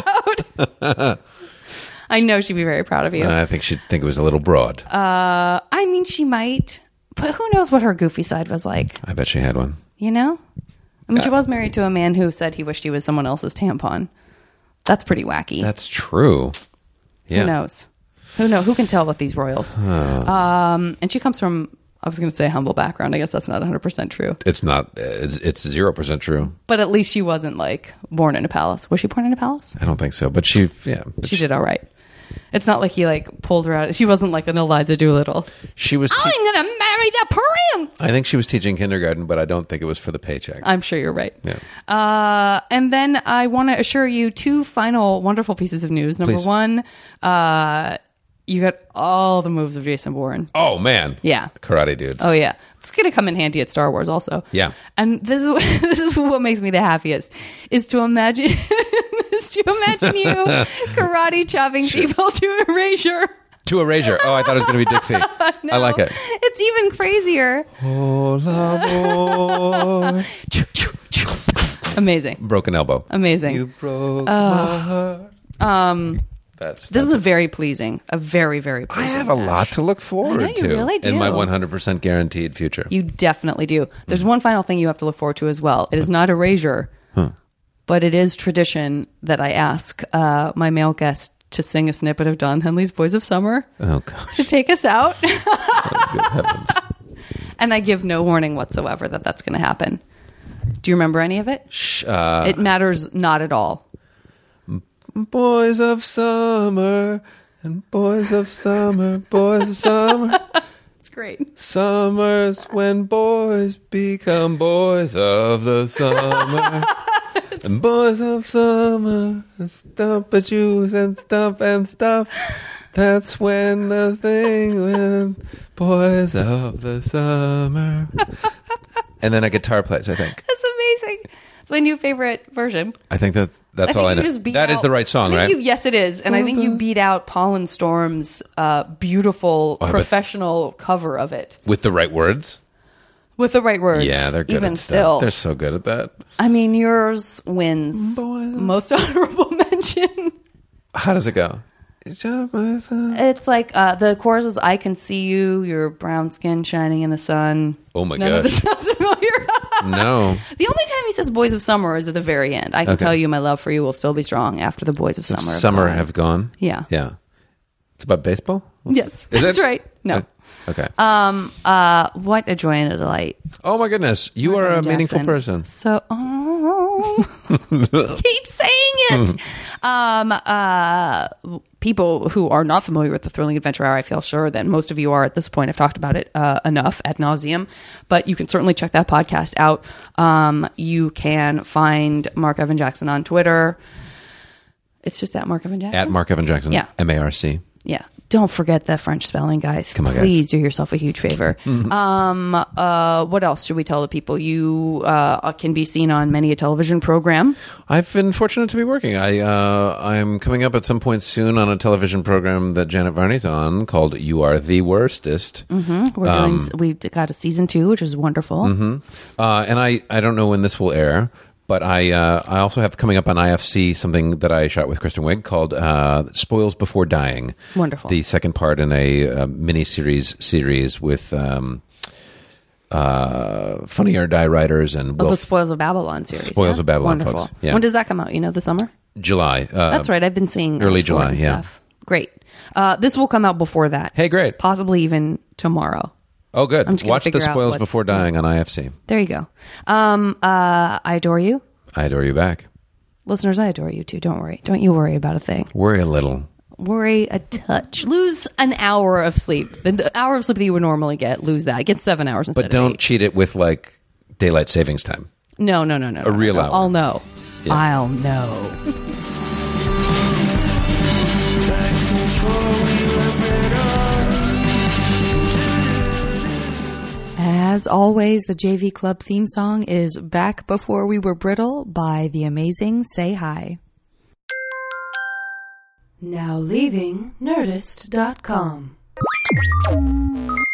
proud. I know she'd be very proud of you. I think she'd think it was a little broad. Uh, I mean, she might, but who knows what her goofy side was like? I bet she had one. You know, I mean, she Uh, was married to a man who said he wished he was someone else's tampon. That's pretty wacky. That's true. Yeah. Who knows? Who know? Who can tell with these royals? Um, and she comes from, I was going to say humble background. I guess that's not one hundred percent true. It's not. It's, it's zero percent true. But at least she wasn't like born in a palace. Was she born in a palace? I don't think so. But she, yeah, but She did all right. It's not like he like pulled her out. She wasn't like an Eliza Doolittle. She was. Te- I'm going to marry the prince. I think she was teaching kindergarten, but I don't think it was for the paycheck. I'm sure you're right. Yeah. Uh, and then I want to assure you two final wonderful pieces of news. Number Please. one, uh, you got all the moves of Jason Bourne. Oh man. Yeah. Karate dudes. Oh yeah, it's going to come in handy at Star Wars also. Yeah. And this is this is what makes me the happiest is to imagine is to imagine you karate chopping people to erasure. To Erasure. Oh, I thought it was going to be Dixie. No, I like it. It's even crazier. Hola, boy. Amazing. Broken elbow. Amazing. You broke my heart. Um, That's. this is that's a very pleasing, a very very I pleasing. have a match. lot to look forward I know you to really in my do. one hundred percent guaranteed future. You definitely do. There's one final thing you have to look forward to as well. It is not erasure, but it is tradition that I ask uh, my male guest to sing a snippet of Don Henley's Boys of Summer Oh gosh. to take us out. Good heavens. And I give no warning whatsoever that that's going to happen. Do you remember any of it? Shh, uh, It matters not at all. boys of summer and boys of summer, boys of summer. It's great. Summers when boys become boys of the summer. And boys of summer stomp at you and stomp and stuff. That's when the thing when boys of the summer. And then a guitar plays, I think. That's amazing. It's my new favorite version. I think that that's I all think I know. you just beat That is out- the right song, I think right? You, yes, it is. And I think you beat out Paul and Storm's uh, beautiful Oh, I bet- professional cover of it. With the right words? With the right words. Yeah, they're good Even at still. stuff. They're so good at that. I mean, yours wins. Boys of- Most honorable mention. How does it go? It's just my son. It's like uh, the chorus is I can see you, your brown skin shining in the sun. Oh my None of gosh. this sounds familiar. No. The only time he says Boys of Summer is at the very end. I can Okay. tell you my love for you will still be strong after the Boys of Summer. have Summer gone. have gone? Yeah. Yeah. It's about baseball? Yes, Is that's it? right. No. Uh, Okay. Um. Uh. What a joy and a delight. Oh my goodness. You are a Jackson. meaningful person. So, oh, keep saying it. um. Uh. People who are not familiar with the Thrilling Adventure Hour, I feel sure that most of you are at this point. I've talked about it uh, enough ad nauseum, but you can certainly check that podcast out. Um. You can find Mark Evan Jackson on Twitter. It's just at Mark Evan Jackson. At Mark Evan Jackson. Yeah. M A R C. Yeah. don't forget the French spelling, guys. Come on, guys. Please do yourself a huge favor. um, uh, what else should we tell the people? You uh, can be seen on many a television program. I've been fortunate to be working. I uh, I'm coming up at some point soon on a television program that Janet Varney's on called "You Are the Worstest." Mm-hmm. We're Um, doing. We've got a season two, which is wonderful. Mm-hmm. Uh, and I, I don't know when this will air, but I uh, I also have coming up on I F C something that I shot with Kristen Wiig called uh, "Spoils Before Dying." Wonderful. The second part in a, uh mini series series with um, uh, Funny or Die writers and Oh, Will the Spoils of Babylon series. Spoils yeah? of Babylon Wonderful. folks, yeah. When does that come out? You know, the summer. July. Uh, That's right. I've been seeing uh, early for it July, and yeah. Stuff. Great. Uh, this will come out before that. Hey, great. Possibly even tomorrow. Oh, good. I'm just gonna Watch The figure out Spoils what's- Before Dying on I F C. There you go. Um, uh, I adore you. I adore you back. Listeners, I adore you too. Don't worry. Don't you worry about a thing. Worry a little. Worry a touch. Lose an hour of sleep. The hour of sleep that you would normally get, lose that. Get seven hours instead But of don't eight. cheat it with like daylight savings time. No, no, no, no. A no, real no. hour. I'll know. Yeah. I'll know. As always, the J V Club theme song is Back Before We Were Brittle by the amazing Say Hi. Now leaving Nerdist dot com.